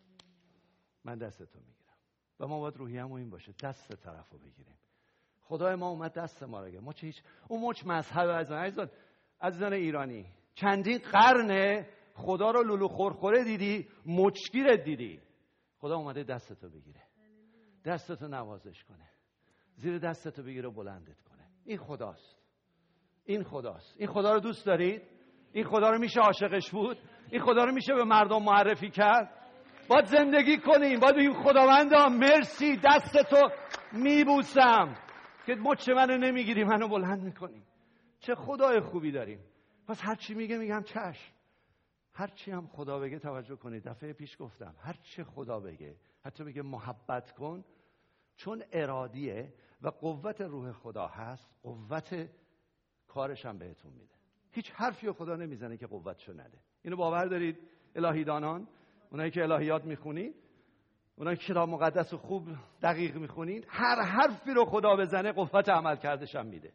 Speaker 1: من دستتو میگیرم و ما باید روحیه‌مون این باشه، دست طرفو بگیریم. خدای ما اومد دست ما رو گرفت. مچ هیچ اون مچ مذهب عزیزان عزیزان عزیزان ایرانی، چندین قرن خدا رو لولو خورخوره دیدی، مچگیرت دیدی. خدا اومده دستتو بگیره، دستتو نوازش کنه، زیر دستتو بگیره، بلندت کنه. این خداست. این خداست. این خدا رو دوست دارید؟ این خدا رو میشه عاشقش بود؟ این خدا رو میشه به مردم معرفی کرد؟ باید زندگی کنیم. باید بگیم خداوندا مرسی، دستتو میبوسم که مچ منو نمیگیری، منو بلند میکنی. چه خدای خوبی داریم. پس هر چی میگه میگم چشم. هر چی هم خدا بگه، توجه کنید دفعه پیش گفتم، هر چی خدا بگه، حتی بگه محبت کن، چون ارادیه و قوت روح خدا هست، قوت کارش هم بهتون میده. هیچ حرفی خدا نمیزنه که قوتشو نده. اینو باور دارید الهی دانان؟ اونایی که الهیات میخونید، اونایی که کتاب مقدس رو خوب دقیق میخونید، هر حرفی رو خدا بزنه قوت عمل کردش هم میده.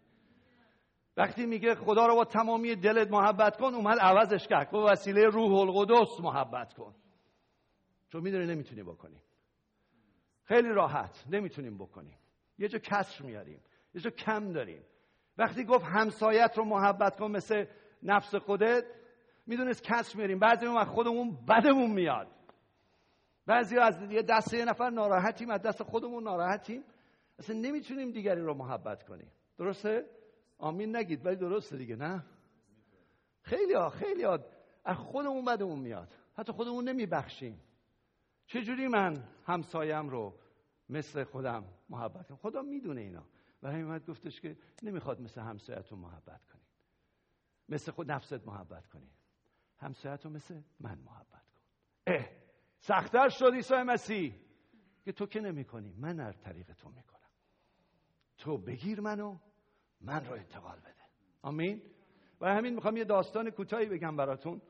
Speaker 1: وقتی میگه خدا رو با تمامی دلت محبت کن، اومد عوضش کرد، با وسیله روح القدس محبت کن. چون میدونی نمیتونی بکنی. خیلی راحت نمیتونیم بکنیم. یه جا کسر میاریم، یه جا کم داریم. وقتی گفت همسایت رو محبت کن مثل نفس خودت، میدونست کسر میاریم. بعضی ما خودمون بدمون میاد. بعضی از یه دست یه نفر ناراحتیم، از دست خودمون ناراحتیم، اصلا نمیتونیم دیگری رو محبت کنیم. درسته؟ آمین نگید ولی درسته دیگه، نه؟ خیلی ها خیلی ها از خودمون بدمون میاد، حتی خودمون نمیبخشیم. چجوری من همسایم رو مثل خودم محبت کنم؟ خدا میدونه اینا. و همین اومد گفتش که نمیخواد مثل همسایتون محبت کنی، مثل خود نفست محبت کنی، همسایت رو مثل من محبت کن. اه سخت‌تر شد عیسی مسیح که تو که نمی کنی، من هر طریق تو میکنم. تو بگیر منو، من رو انتقال بده. آمین. و همین میخوام یه داستان کوتاهی بگم براتون،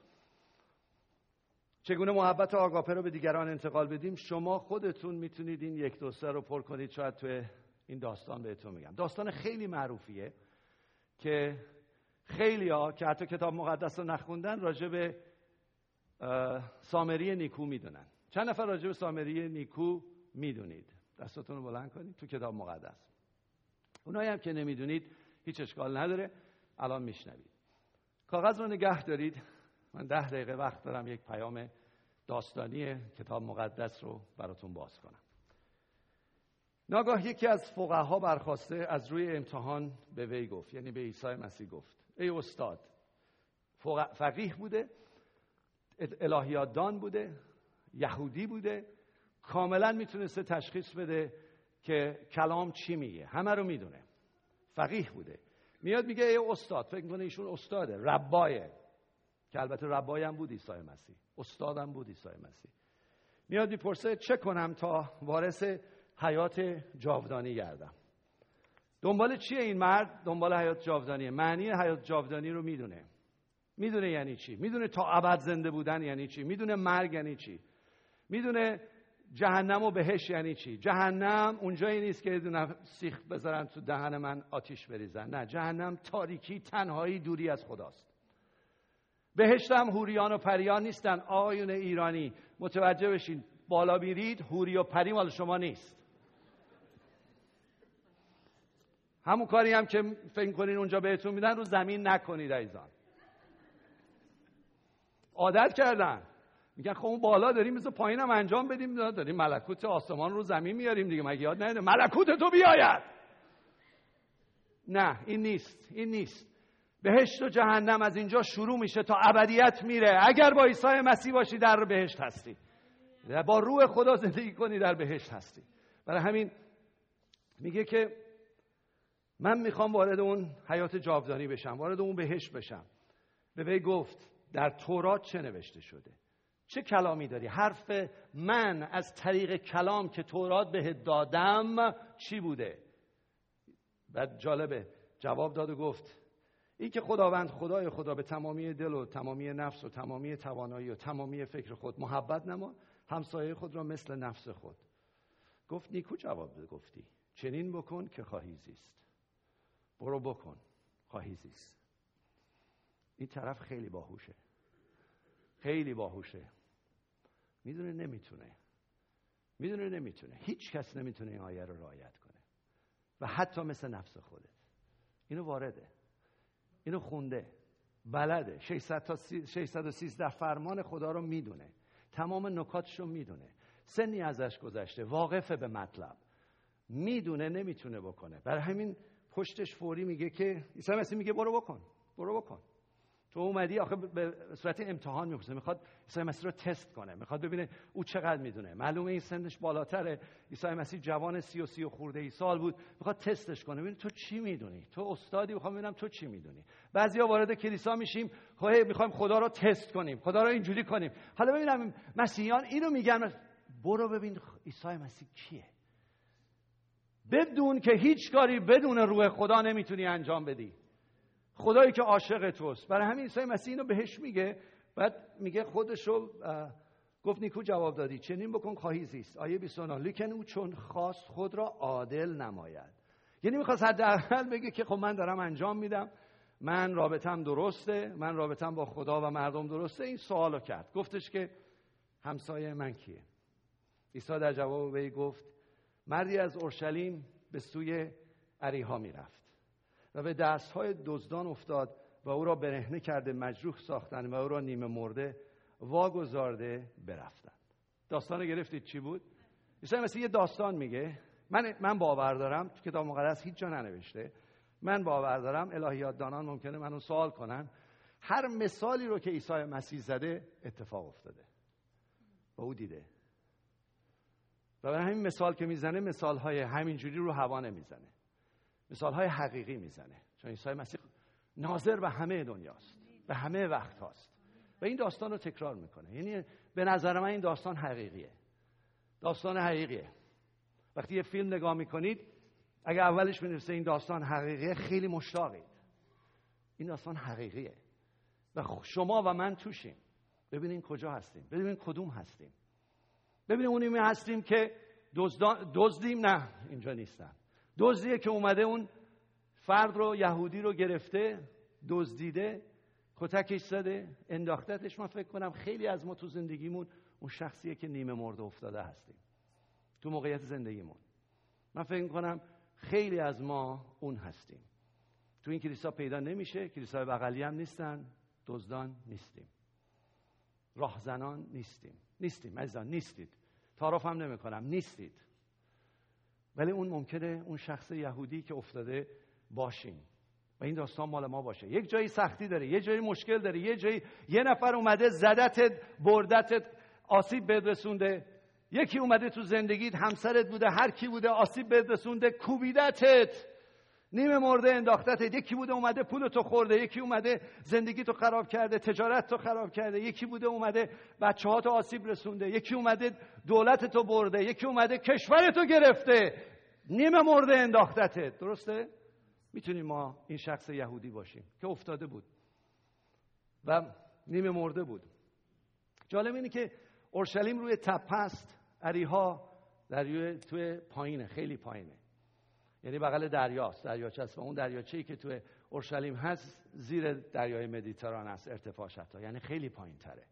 Speaker 1: چگونه محبت آگاپه رو به دیگران انتقال بدیم. شما خودتون میتونید این یک دوسته رو پر کنید. شاید توی این داستان بهتون میگم. داستان خیلی معروفیه که خیلی ها که حتی کتاب مقدس رو نخوندن راجع به سامری نیکو میدونن. چند نفر راجع به سامری نیکو میدونید؟ دستتون رو بلند کنید تو کتاب مقدس. اونایی هم که نمیدونید هیچ اشکال نداره، الان میشنوید. کاغذ رو نگه دارید. من ده دقیقه وقت دارم یک پیام داستانی کتاب مقدس رو براتون باز کنم. ناگاه یکی از فقها برخاسته از روی امتحان به وی گفت، یعنی به عیسی مسیح گفت: ای استاد. فقیه بوده، الهیات دان بوده، یهودی بوده، کاملا میتونسته تشخیص بده که کلام چی میگه، همه رو میدونه، فقیه بوده. میاد میگه ای استاد. فکر میکنه ایشون استاده، ربایه، که البته ربای هم بود عیسی مسیح، استادم بود عیسی مسیح. میاد میپرسه چه کنم تا وارث حیات جاودانی گردم. دنبال چیه این مرد؟ دنبال حیات جاودانیه. معنی حیات جاودانی رو میدونه. میدونه یعنی چی؟ میدونه تا ابد زنده بودن یعنی چی؟ میدونه مرگ یعنی چی؟ میدونه جهنم و بهشت یعنی چی؟ جهنم اونجایی نیست که یه سیخ بذارن تو دهن من آتیش بریزن. نه، جهنم تاریکی، تنهایی، دوری از خداست. بهشت هم حوریان و پریان نیستن. آقایون ایرانی متوجه بشین، بالا بیرید حوری و پری مال شما نیست. همون کاری هم که فکر کنین اونجا بهتون میدن رو زمین نکنید عزیزان. عادت کردن، میگن خب اون بالا داریم مثل پایین هم انجام بدیم، داریم ملکوت آسمان رو زمین میاریم دیگه، مگه یاد نمیده ملکوت تو بیاید؟ نه، این نیست، این نیست. بهشت و جهنم از اینجا شروع میشه تا ابدیت میره. اگر با عیسی مسیح باشی در بهشت هستی، با روح خدا زندگی کنی در بهشت هستی. برای همین میگه که من میخوام وارد اون حیات جاودانی بشم، وارد اون بهشت بشم. به وی گفت در تورات چه نوشته شده؟ چه کلامی داری؟ حرف من از طریق کلام که تورات بهت دادم چی بوده؟ بعد جالبه جواب داد و گفت این که خداوند خدای خدا به تمامی دل و تمامی نفس و تمامی توانایی و تمامی فکر خود محبت نما، همسایه خود را مثل نفس خود. گفت نیکو جواب گفتی، چنین بکن که خواهی زیست. برو بکن خواهی زیست. این طرف خیلی باهوشه، خیلی باهوشه. میدونه نمیتونه، میدونه نمیتونه، هیچ کس نمیتونه این آیه رو رعایت کنه و حتی مثل نفس خودت. اینو وارده، اینو خونده، بلده، ششصد تا ششصد و سیزده فرمان خدا رو میدونه، تمام نکاتش رو میدونه، سنی ازش گذشته، واقفه به مطلب، میدونه نمیتونه بکنه. برای همین پشتش فوری میگه که عیسی مسیح میگه برو بکن، برو بکن. تو اومدی آخه به صورت امتحان میپرسه، میخواد عیسی مسیح رو تست کنه، میخواد ببینه او چقدر میدونه. معلومه این سنش بالاتره، عیسی مسیح جوان سی و سی و خورده ای سال بود، میخواد تستش کنه ببین تو چی میدونی، تو استادی، میخوام ببینم تو چی میدونی. بعضیا وارد کلیسا میشیم خب میخوایم خدا رو تست کنیم، خدا رو اینجوری کنیم. حالا ببینم مسیحیان اینو میگن، برو ببین عیسی مسیح کیه. بدون که هیچ کاری بدون روح خدا نمیتونی انجام بدی. خدایی که عاشق توست. برای همین عیسی مسیح اینو بهش میگه. بعد میگه خودشو گفت نیکو جواب دادی، چنین بکن خواهی زیست. آیه بیست و نه لیکن او چون خواست خود را عادل نماید. یعنی میخواست حداقل بگه که خب من دارم انجام میدم، من رابطم درسته، من رابطم با خدا و مردم درسته. این سوالو کرد، گفتش که همسایه من کیه؟ عیسی در جواب وی گفت مردی از اورشلیم به سوی اریحا میرفت و به دستهای دزدان افتاد و او را برهنه کرده مجروح ساختن و او را نیمه مرده واگذارده برفتند. داستان گرفتید چی بود؟ عیسی مسیح یه داستان میگه. من من باور دارم، تو کتاب مقدس هیچ جا ننوشته، من باور دارم الهیات دانان ممکنه منو سوال کنن، هر مثالی رو که عیسی مسیح زده اتفاق افتاده و او دیده. و برای همین مثال که میزنه مثالهای همینجوری رو هوا نمیزنه، مثالهای حقیقی میزنه، چون عیسی مسیح ناظر به همه دنیاست، به همه وقت هاست و این داستان رو تکرار میکنه. یعنی به نظر من این داستان حقیقیه، داستان حقیقیه. وقتی یه فیلم نگاه میکنید اگه اولش بنویسه این داستان حقیقیه خیلی مشتاقید. این داستان حقیقیه و شما و من توشیم. ببینین کجا هستیم، ببینین کدوم هستیم، ببینیم اونی هستیم که دزدیم، نه اینجا نیستن. دزدیه که اومده اون فرد رو، یهودی رو گرفته، دزدیده، کتکش زده، انداختتش. من فکر کنم خیلی از ما تو زندگیمون اون شخصیه که نیمه مرده افتاده هستیم تو موقعیت زندگیمون. من فکر کنم خیلی از ما اون هستیم. تو این کلیسا پیدا نمیشه، کلیسای بغلی هم نیستن، دزدان نیستیم، راهزنان نیستیم، نیستیم عزیزان، نیستید. تعارف هم نمی کنم، نیستید. ولی اون ممکنه اون شخص یهودی که افتاده باشین و این داستان مال ما باشه. یک جایی سختی داره، یه جایی مشکل داره، یه جایی یه نفر اومده زدتت، بردتت، آسیب بهت رسونده. یکی اومده تو زندگیت، همسرت بوده، هر کی بوده، آسیب بهت رسونده، کوبیدتت. نیمه مرده انداختت. یکی بوده اومده پول تو خورده، یکی اومده زندگی تو خراب کرده، تجارت تو خراب کرده، یکی بوده اومده بچه ها تو آسیب رسونده، یکی اومده دولت تو برده، یکی اومده کشور تو گرفته. نیمه مرده انداختت. درسته؟ میتونیم ما این شخص یهودی باشیم که افتاده بود و نیمه مرده بود. جالب اینه که اورشلیم روی تپه است، اریحا در توی پایینه، خیلی پایینه، یعنی بغل دریاست، دریاچه است و اون دریاچه‌ای که توی اورشلیم هست زیر دریای مدیترانه است ارتفاعش، حتی یعنی خیلی پایین تره.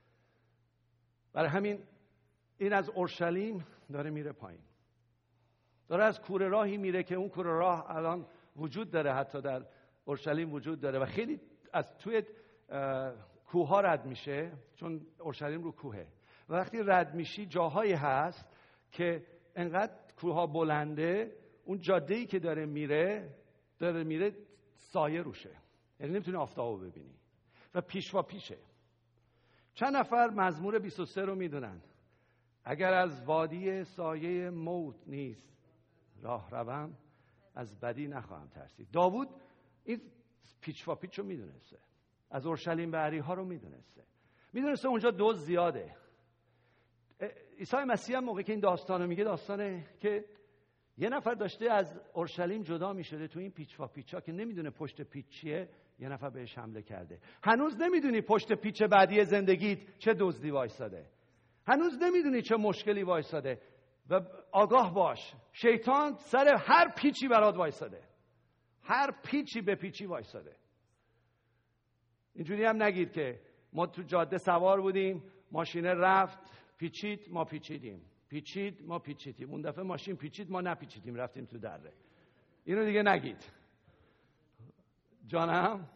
Speaker 1: برای همین این از اورشلیم داره میره پایین، داره از کوره راهی میره که اون کوره راه الان وجود داره، حتی در اورشلیم وجود داره و خیلی از توی کوه ها رد میشه، چون اورشلیم رو کوهه و وقتی رد میشی جاهایی هست که انقدر کوه ها بلنده، اون جاده‌ای که داره میره داره میره سایه روشه، یعنی نمیتونی آفتابو ببینی و پیشوا پیشه. چند نفر مزمور بیست و سه رو میدونن؟ اگر از وادی سایه موت نیست راه روم، از بدی نخواهم ترسید. داوود این پیچ و پیچ رو میدونسته، از اورشلیم به اریحا رو میدونسته، میدونسته اونجا دوز زیاده. عیسی مسیح هم موقعی که این داستانو میگه، داستانه که یه نفر داشته از اورشلیم جدا میشده تو این پیچ و پیچا که نمیدونه پشت پیچ چیه، یه نفر بهش حمله کرده. هنوز نمیدونی پشت پیچ بعدی زندگیت چه دزدی وایساده، هنوز نمیدونی چه مشکلی وایساده و آگاه باش، شیطان سر هر پیچی برات وایساده، هر پیچی به پیچی وایساده. اینجوری هم نگید که ما تو جاده سوار بودیم، ماشینه رفت پیچید ما پیچیدیم، پیچید ما پیچیدیم، اون دفعه ماشین پیچید ما نپیچیدیم رفتیم تو دره. اینو دیگه نگید. جانم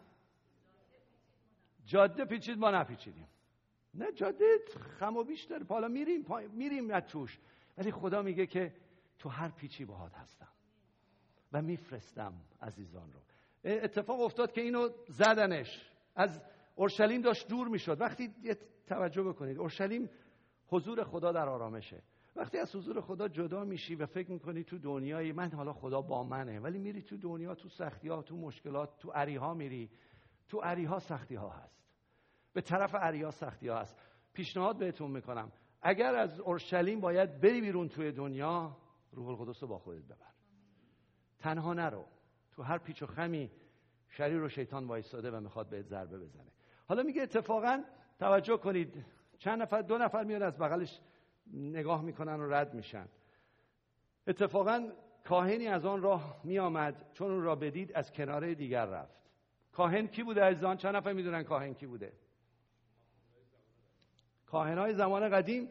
Speaker 1: جاده پیچید ما نپیچیدیم. نه، جاده خم و بیش داره، حالا میریم پای... میریم نه توش، ولی خدا میگه که تو هر پیچی باهات هستم و میفرستم عزیزان رو. اتفاق افتاد که اینو زدنش، از اورشلیم داشت دور میشد. وقتی توجه بکنید، اورشلیم حضور خدا در آرامشه. وقتی از حضور خدا جدا میشی و فکر میکنی تو دنیای من حالا خدا با منه، ولی میری تو دنیا، تو سختی‌ها، تو مشکلات، تو اریحا میری، تو اریحا سختی‌ها هست، به طرف اریحا سختی‌ها هست. پیشنهاد بهتون میکنم اگر از اورشلیم باید بری بیرون توی دنیا، روح القدس رو با خودت ببر، تنها نرو. تو هر پیچ و خمی شریر و شیطان وایساده و میخواد بهت ضربه بزنه. حالا میگه اتفاقا توجه کنید، چند نفر دو نفر میان از بغلش نگاه میکنن و رد میشن. اتفاقا کاهنی از آن راه میآمد، چون اون را بدید از کناره دیگر رفت. کاهن کی بوده عزیزان؟ چند نفر میدونن کاهن کی بوده؟ کاهنای زمان قدیم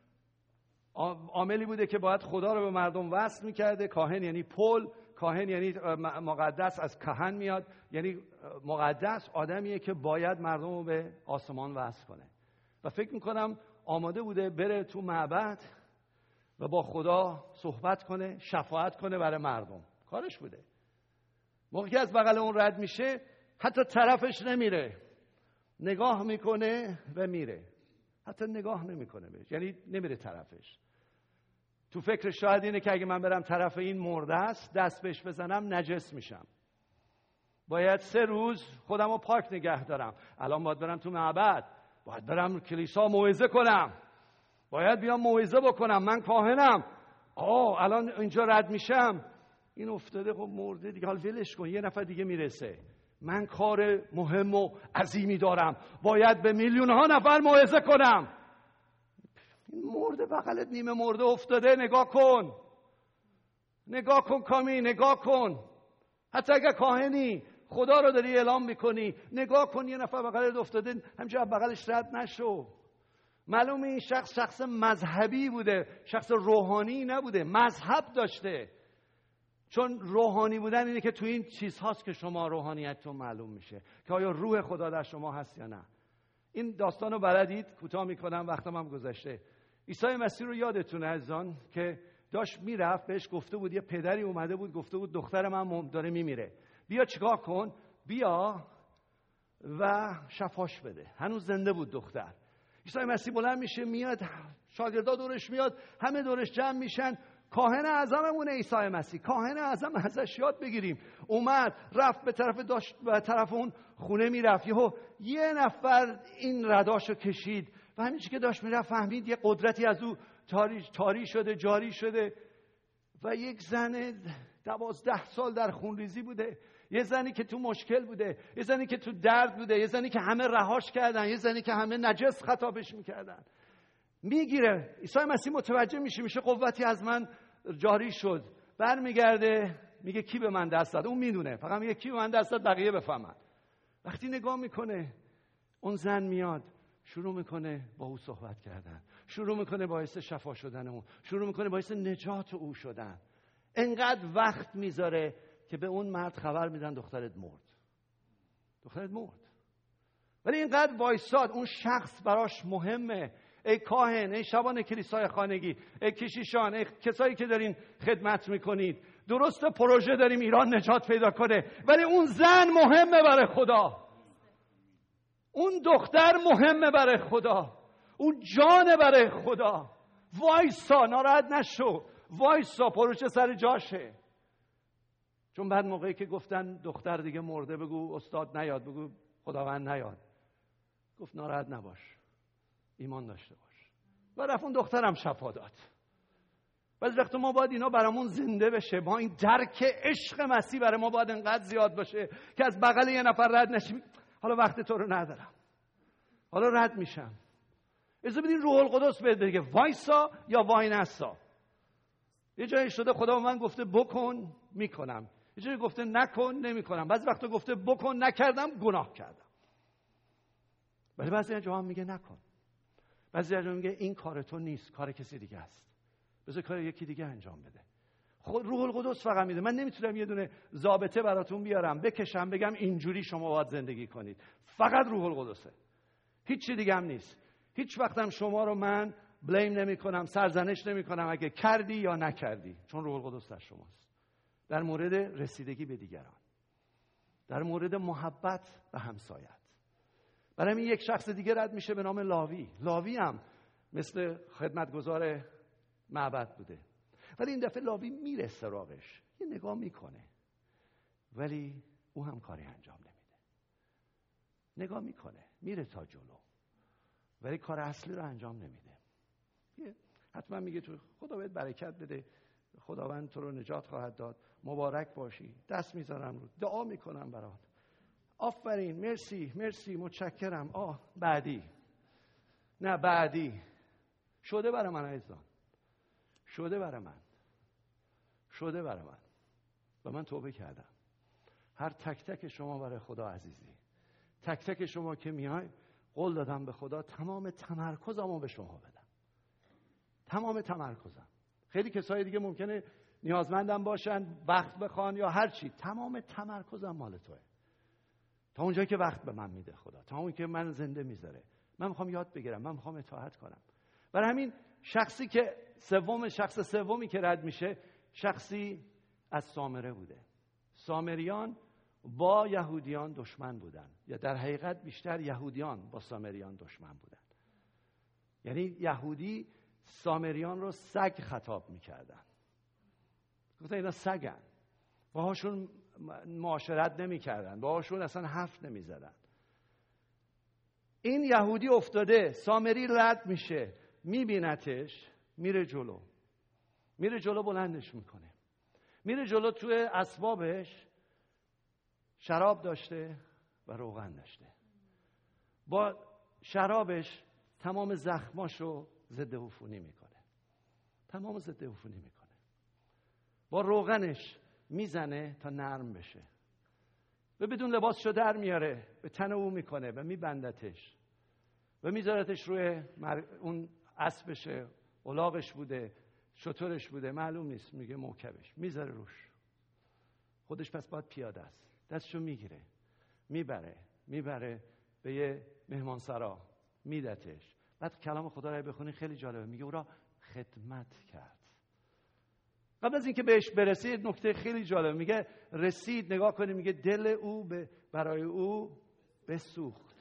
Speaker 1: عاملی بوده که باید خدا رو به مردم وصل میکرده. کاهن یعنی پل، کاهن یعنی مقدس، از کهن میاد، یعنی مقدس، آدمیه که باید مردم رو به آسمان وصل کنه و فکر میکنم آماده بوده بره تو معبد و با خدا صحبت کنه، شفاعت کنه برای مردم. کارش بوده. موقعی که از بغل اون رد میشه حتی طرفش نمیره، نگاه میکنه و میره، حتی نگاه نمیکنه بهش، یعنی نمیره طرفش. تو فکر شاید اینه که اگه من برم طرف این مرده است دست بهش بزنم نجس میشم، باید سه روز خودم رو پاک نگه دارم. الان باید برم تو معبد، باید برم کلیسا موعظه کنم، باید بیام موعظه بکنم، من کاهنم. آه الان اینجا رد میشم، این افتاده، خب مرده دیگه، حال ولش کن، یه نفر دیگه میرسه. من کار مهم و عظیمی دارم، باید به میلیون ها نفر موعظه کنم. این مرده بغلت نیمه مرده افتاده، نگاه کن، نگاه کن کامی، نگاه کن. حتی اگر کاهنی خدا رو داری اعلام میکنی، نگاه کن یه نفر بغلت افتاده، همینجا بغلش رد نشو. معلومه این شخص شخص مذهبی بوده، شخص روحانی نبوده، مذهب داشته. چون روحانی بودن اینه که تو این چیزهاست که شما روحانیتتون معلوم میشه که آیا روح خدا در شما هست یا نه. این داستانو بلدید، کوتاه میکنم وقتم هم گذشته. عیسی مسیح رو یادتونه عزیزان که داشت میرفت، بهش گفته بود، یه پدری اومده بود گفته بود دختر من داره میمیره، بیا چیکار کن، بیا و شفاش بده. هنوز زنده بود دختر. عیسی مسیح بلند میشه میاد، شاگردا دورش میاد، همه دورش جمع میشن، کاهن اعظممون عیسی مسیح، کاهن اعظم ازش یاد بگیریم. اومد رفت به طرف داشت به طرف اون خونه میرفت، یهو یه نفر این رداشو کشید و همین که داشت میرفت فهمید یه قدرتی از او تاری, تاری شده، جاری شده و یک زن دوازده سال در خونریزی بوده، یه زنی که تو مشکل بوده، یه زنی که تو درد بوده، یه زنی که همه رهاش کردن، یه زنی که همه نجس خطابش میکردن. میگیره عیسی مسیح متوجه میشه، میشه قوتی از من جاری شد، برمیگرده میگه کی به من دست داد؟ اون میدونه، فقط میگه کی به من دست داد، بقیه بفهمن. وقتی نگاه میکنه اون زن میاد شروع میکنه با او صحبت کردن، شروع میکنه باعث شفا شدن اون، شروع میکنه باعث نجات او شدن. انقدر وقت میذاره که به اون مرد خبر میدن دخترت مرد، دخترت مرد. ولی اینقدر وایساد، اون شخص براش مهمه. ای کاهن، ای شبان کلیسای خانگی، ای کشیشان، ای کسایی که دارین خدمت میکنید، درسته پروژه داریم ایران نجات پیدا کنه، ولی اون زن مهمه برای خدا، اون دختر مهمه برای خدا، اون جانه برای خدا. وایسا، ناراحت نشو، وایسا، پروژه سر جاشه. چون بعد موقعی که گفتن دختر دیگه مرده، بگو استاد نیاد، بگو خداوند نیاد، گفت ناراحت نباش، ایمان داشته باش. و رفت اون دخترم شفا داد. بعضی وقتا ما باید اینا برامون زنده بشه، ما این درک عشق مسیح برای ما باید انقدر زیاد باشه که از بغل یه نفر رد نشیم، حالا وقت تو رو ندارم، حالا رد میشم. اجازه بدین روح القدس بهت بگه وایسا یا وای نسا. یه جایی شده خدا به من گفته بکن، میکنم. یه جایی گفته نکن، نمیکنم. بعضی وقتا گفته بکن، نکردم، گناه کردم. ولی بعضی جاها میگه نکن. بعضی جاها میگه این کار تو نیست، کار کسی دیگه است، بذار کار یکی دیگه انجام بده. خود روح القدس فقط میده. من نمیتونم یه دونه ضابطه براتون بیارم بکشم بگم اینجوری شما باید زندگی کنید. فقط روح القدسه، هیچ چیز دیگه هم نیست. هیچ وقتم شما رو من بلیم نمی کنم، سرزنش نمی کنم اگه کردی یا نکردی، چون روح القدس در شماست. در مورد رسیدگی به دیگران، در مورد محبت به همسایت. برای این یک شخص دیگه رد میشه به نام لاوی. لاوی هم مثل خدمتگزار معبد بوده، ولی این دفعه لاوی میره سراغش، یه نگاه میکنه، ولی او هم کاری انجام نمیده. نگاه میکنه، میره تا جلو، ولی کار اصلی رو انجام نمیده. حتما میگه تو خدا بهت برکت بده، خداوند تو رو نجات خواهد داد، مبارک باشی، دست میذارم رو، دعا میکنم برات، آفرین، مرسی مرسی، متشکرم، آه بعدی، نه بعدی. شده برای من عزیزان، شده برای من، شده برای من و من توبه کردم. هر تک تک شما برای خدا عزیزی، تک تک شما که میای، قول دادم به خدا تمام تمرکزمو به شما بدم، تمام تمرکزم. خیلی کسای دیگه ممکنه نیازمندم باشن، وقت بخوان یا هر چی، تمام تمرکزم مال توئه. تا اونجایی که وقت به من میده خدا، تا اونجایی که من زنده میذاره، من میخوام یاد بگیرم، من میخوام اطاعت کنم. برای همین شخصی که سوم شخص سومی که رد میشه، شخصی از سامره بوده. سامریان با یهودیان دشمن بودن، یا در حقیقت بیشتر یهودیان با سامریان دشمن بودن. یعنی یهودی سامریان رو سگ خطاب میکردن، گفتن اینا سگن، باهاشون معاشرت نمیکردن، باهاشون اصلا حرف نمیزدن. این یهودی افتاده، سامری رد میشه، میبینتش، میره جلو، میره جلو، بلندش میکنه، میره جلو. توی اسبابش شراب داشته و روغن داشته، با شرابش تمام زخماشو ضد عفونی میکنه، تمام ضد عفونی میکنه. با روغنش میزنه تا نرم بشه و بدون لباسشو در میاره، به تن او میکنه و میبندتش و میذارتش روی مر... اون اسبشه، الاغش بوده، شترش بوده، معلوم نیست، میگه موکبش، میذاره روش. خودش پس باید پیاده است، دستشو میگیره، میبره میبره به یه مهمانسرا، میدتش. بعد کلام خدا رو بخونی خیلی جالبه، میگه او را خدمت کرد. قبل از اینکه بهش برسه نکته خیلی جالبه، میگه رسید، نگاه کنید، میگه دل او برای او بسوخت.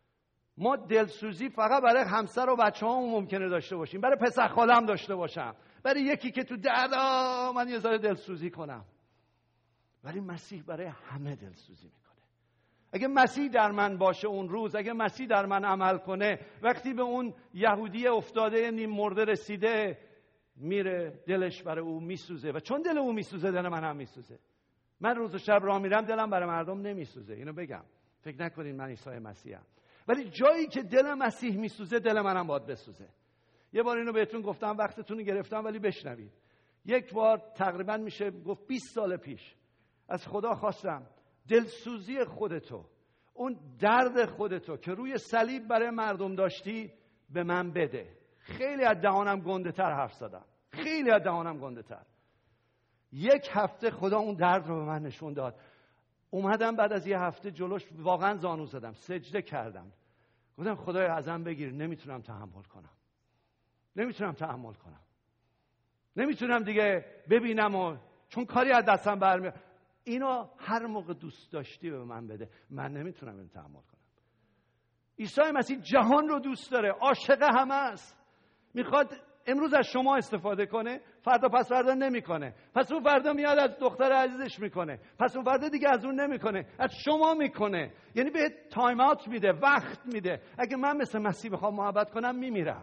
Speaker 1: ما دلسوزی فقط برای همسر و بچه‌هامون ممکنه داشته باشیم، برای پسر خالم داشته باشم، برای یکی که تو درد من یه ذره دلسوزی کنم. ولی مسیح برای همه دلسوزی میکنه. اگه مسیح در من باشه اون روز، اگه مسیح در من عمل کنه، وقتی به اون یهودی افتاده نیم مرده رسیده، میره دلش برای او میسوزه و چون دل او میسوزه دل من هم میسوزه. من روز و شب راه میرم دلم برای مردم نمیسوزه، اینو بگم، فکر نکنین من عیسی مسیحم. ولی جایی که دل مسیح میسوزه دل منم باید بسوزه. یه بار اینو بهتون گفتم، وقتتون رو گرفتم، ولی بشنوید. یک بار تقریبا میشه گفت بیست سال پیش از خدا خواستم دلسوزی خودتو، اون درد خودتو که روی صلیب برای مردم داشتی به من بده. خیلی از دهانم گنده تر حرف زدم، خیلی از دهانم گنده تر. یک هفته خدا اون درد رو به من نشون داد. اومدم بعد از یه هفته جلوش واقعا زانو زدم، سجده کردم، گفتم خدای ازم بگیر، نمیتونم تحمل کنم، نمیتونم تحمل کنم، نمیتونم دیگه ببینم و چون کاری از دستم برمیاد. اینو هر موقع دوست داشتی به من بده، من نمیتونم اینو تحمل کنم. عیسی مسیح جهان رو دوست داره، عاشق همه است، میخواد امروز از شما استفاده کنه، فردا پس فردا نمیکنه، پس اون فردا میاد از دختر عزیزش میکنه، پس اون فردا دیگه از اون نمیکنه، از شما میکنه. یعنی به تایم آوت میده، وقت میده. اگه من مثل مسیح بخوام محبت کنم میمیرم.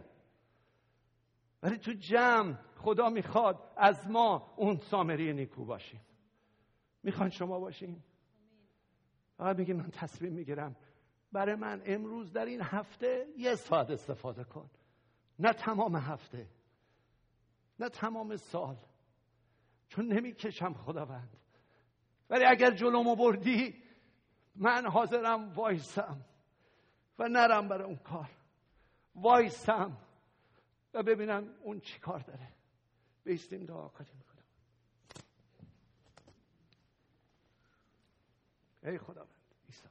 Speaker 1: ولی تو جمع خدا میخواد از ما اون سامری نیکو باشیم. میخوان شما باشین؟ فقط میگه من تصمیم میگیرم برای من امروز در این هفته یه ساعت استفاده کن، نه تمام هفته، نه تمام سال، چون نمیکشم خداوند. ولی اگر جلومو بردی من حاضرم وایسم و نرم برای اون کار، وایسم و ببینم اون چی کار داره. بیستیم دعا کنیم. ای خداوند عیسی،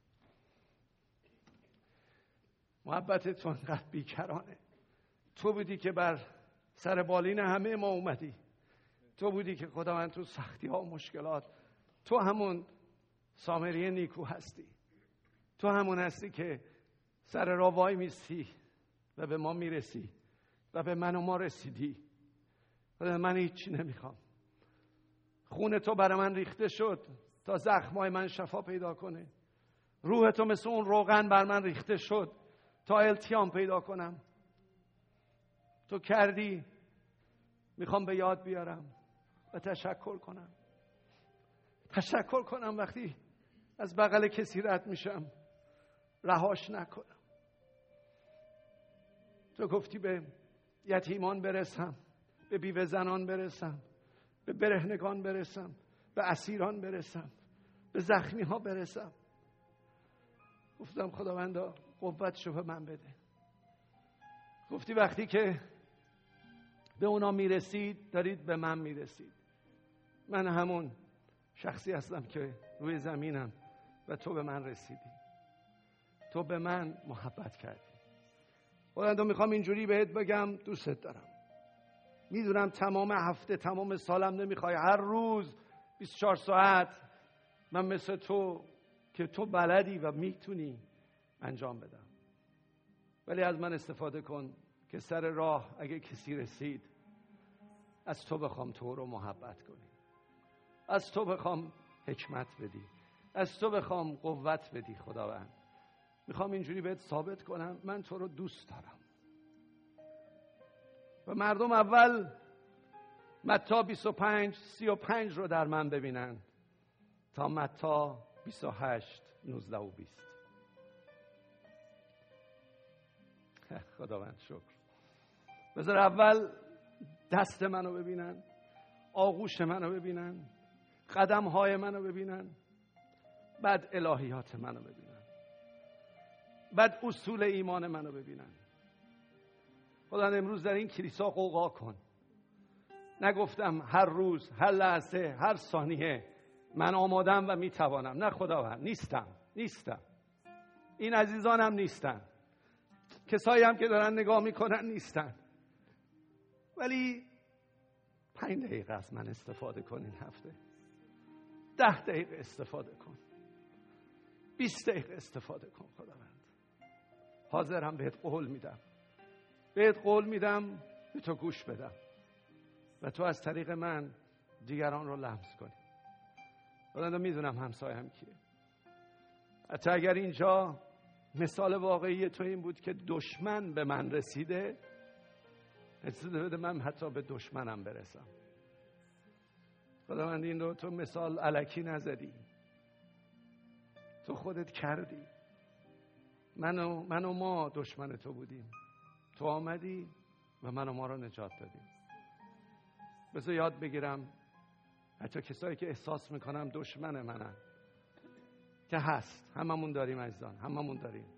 Speaker 1: محبتت تو انقدر بیکرانه. تو بودی که بر سر بالین همه ما اومدی، تو بودی که خداوند تو سختی ها و مشکلات، تو همون سامری نیکو هستی، تو همون هستی که سر راه وای میستی و به ما میرسی و به من و ما رسیدی. خدا من هیچی نمیخوام، خون تو برای من ریخته شد تا زخمای من شفا پیدا کنه. روح تو مثل اون روغن بر من ریخته شد تا التیام پیدا کنم. تو کردی، میخوام به یاد بیارم و تشکر کنم. تشکر کنم وقتی از بغل کسی رد میشم رهاش نکنم. تو گفتی به یتیمان برسم، به بیوه زنان برسم، به برهنگان برسم، به اسیران برسم، به زخمی ها برسم. گفتم خداوندا قوتشو به من بده. گفتی وقتی که به اونا میرسید دارید به من میرسید. من همون شخصی هستم که روی زمینم و تو به من رسیدی، تو به من محبت کردی. خداوندا میخوام اینجوری بهت بگم دوستت دارم. میدونم تمام هفته تمام سالم نمیخوای هر روز بیست و چهار ساعت من مثل تو که تو بلدی و میتونی انجام بدم. ولی از من استفاده کن که سر راه اگه کسی رسید از تو بخوام تو رو محبت کنی، از تو بخوام حکمت بدی، از تو بخوام قوت بدی. خداوند میخوام اینجوری بهت ثابت کنم من تو رو دوست دارم. و مردم اول متی بیست و پنج سی و پنج رو در من ببینن تا متی بیست و هشت نوزده و بیست. خداوند شکر. بذار اول دست منو ببینن، آغوش منو ببینن، قدم های منو ببینن، بعد الهیات منو ببینن، بعد اصول ایمان منو ببینن. خداوند امروز در این کلیسا قوقا کن. نگفتم هر روز، هر لحظه، هر ثانیه من آمادم و میتوانم. نه خداوند، نیستم نیستم این عزیزانم نیستن، کسایی هم که دارن نگاه میکنن نیستن. ولی پنج دقیقه از من استفاده کن این هفته، ده دقیقه استفاده کن، بیست دقیقه استفاده کن. خداوند حاضرم بهت قول میدم، بهت قول میدم به تو گوش بدم، و تو از طریق من دیگران رو لمس کنی. خداوند میدونم همسایم کیه. حتی اگر اینجا مثال واقعی تو این بود که دشمن به من رسیده، اجازه بده من حتی به دشمنم برسم. خداوند این رو تو مثال الکی نزدی، تو خودت کردی. من و, من و ما دشمن تو بودیم، تو آمدی و من و ما رو نجات دادی. بذار یاد بگیرم حتی کسایی که احساس میکنم دشمن منن، که هست، هممون داریم عزیزان، هممون داریم.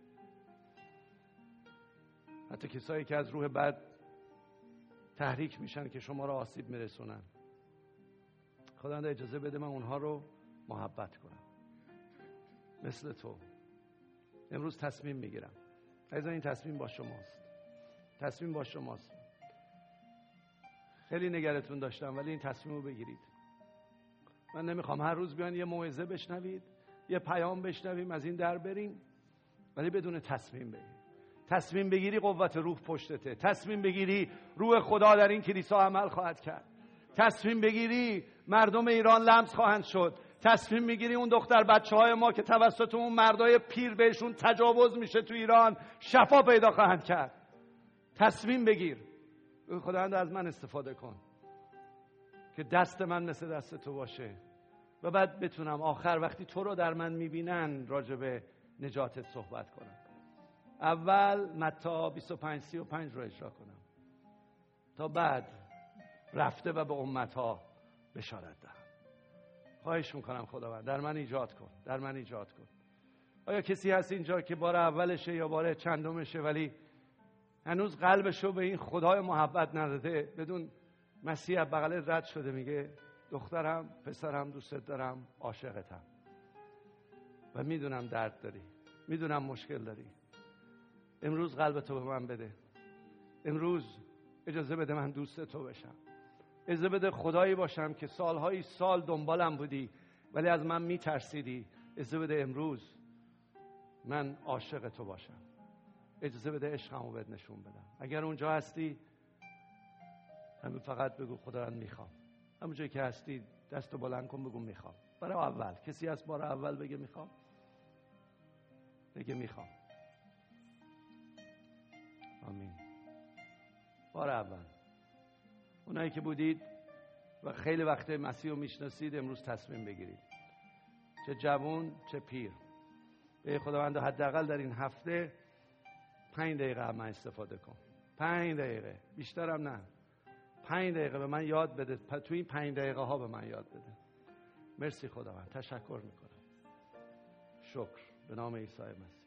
Speaker 1: حتی کسایی که از روح بد تحریک میشن که شما رو آسیب میرسونن، خداوند اجازه بده من اونها رو محبت کنم مثل تو. امروز تصمیم میگیرم عزیزان، این تصمیم با شماست، تصمیم با شماست. خیلی نگرتون داشتم ولی این تصمیم رو بگیرید. من نمیخوام هر روز بیان یه موعظه بشنوید، یه پیام بشنویم، از این در بریم، ولی بدون تصمیم بگیرید. تصمیم بگیری قوت روح پشتته. تصمیم بگیری روح خدا در این کلیسا عمل خواهد کرد. تصمیم بگیری مردم ایران لمس خواهند شد. تصمیم میگیری اون دختر بچه های ما که توسط اون مردای پیر بهشون تجاوز میشه تو ایران شفا پیدا خواهند کرد. تصمیم بگیر. خداوند از من استفاده کن که دست من مثل دست تو باشه و بعد بتونم آخر وقتی تو رو در من میبینن راجع به نجاتت صحبت کنم. اول متی بیست و پنج سی و پنج رو اجرا کنم تا بعد رفته و به امتها بشارت دهم. خواهش میکنم خداوند در من ایجاد کن، در من ایجاد کن. آیا کسی هست اینجا که بار اولشه یا بار چندمشه ولی هنوز قلبشو به این خدای محبت نداده؟ بدون مسیح بغل رد شده میگه دخترم، پسرم، دوستت دارم، عاشقتم و میدونم درد داری، میدونم مشکل داری. امروز قلبتو به من بده. امروز اجازه بده من دوست تو بشم. اجازه بده خدایی باشم که سالهای سال دنبالم بودی ولی از من میترسیدی. اجازه بده امروز من عاشق تو باشم. اجازه بده عشقمو بهت نشون بدم. اگر اونجا هستی همین فقط بگو خداوند میخوام. همونجایی که هستی دستو بلند کن بگو میخوام. برای اول کسی هست بار اول بگه میخوام؟ بگه میخوام. آمین. بار اول. اونایی که بودید و خیلی وقت مسیح رو میشناسید امروز تصمیم بگیرید، چه جوان چه پیر. به خداوند حداقل در این هفته پنج دقیقه هم استفاده کن. پنج دقیقه، بیشترم نه. پنج دقیقه به من یاد بده. تو این پنج دقیقه ها به من یاد بده. مرسی خداوند، تشکر میکنم. شکر به نام عیسی مسیح.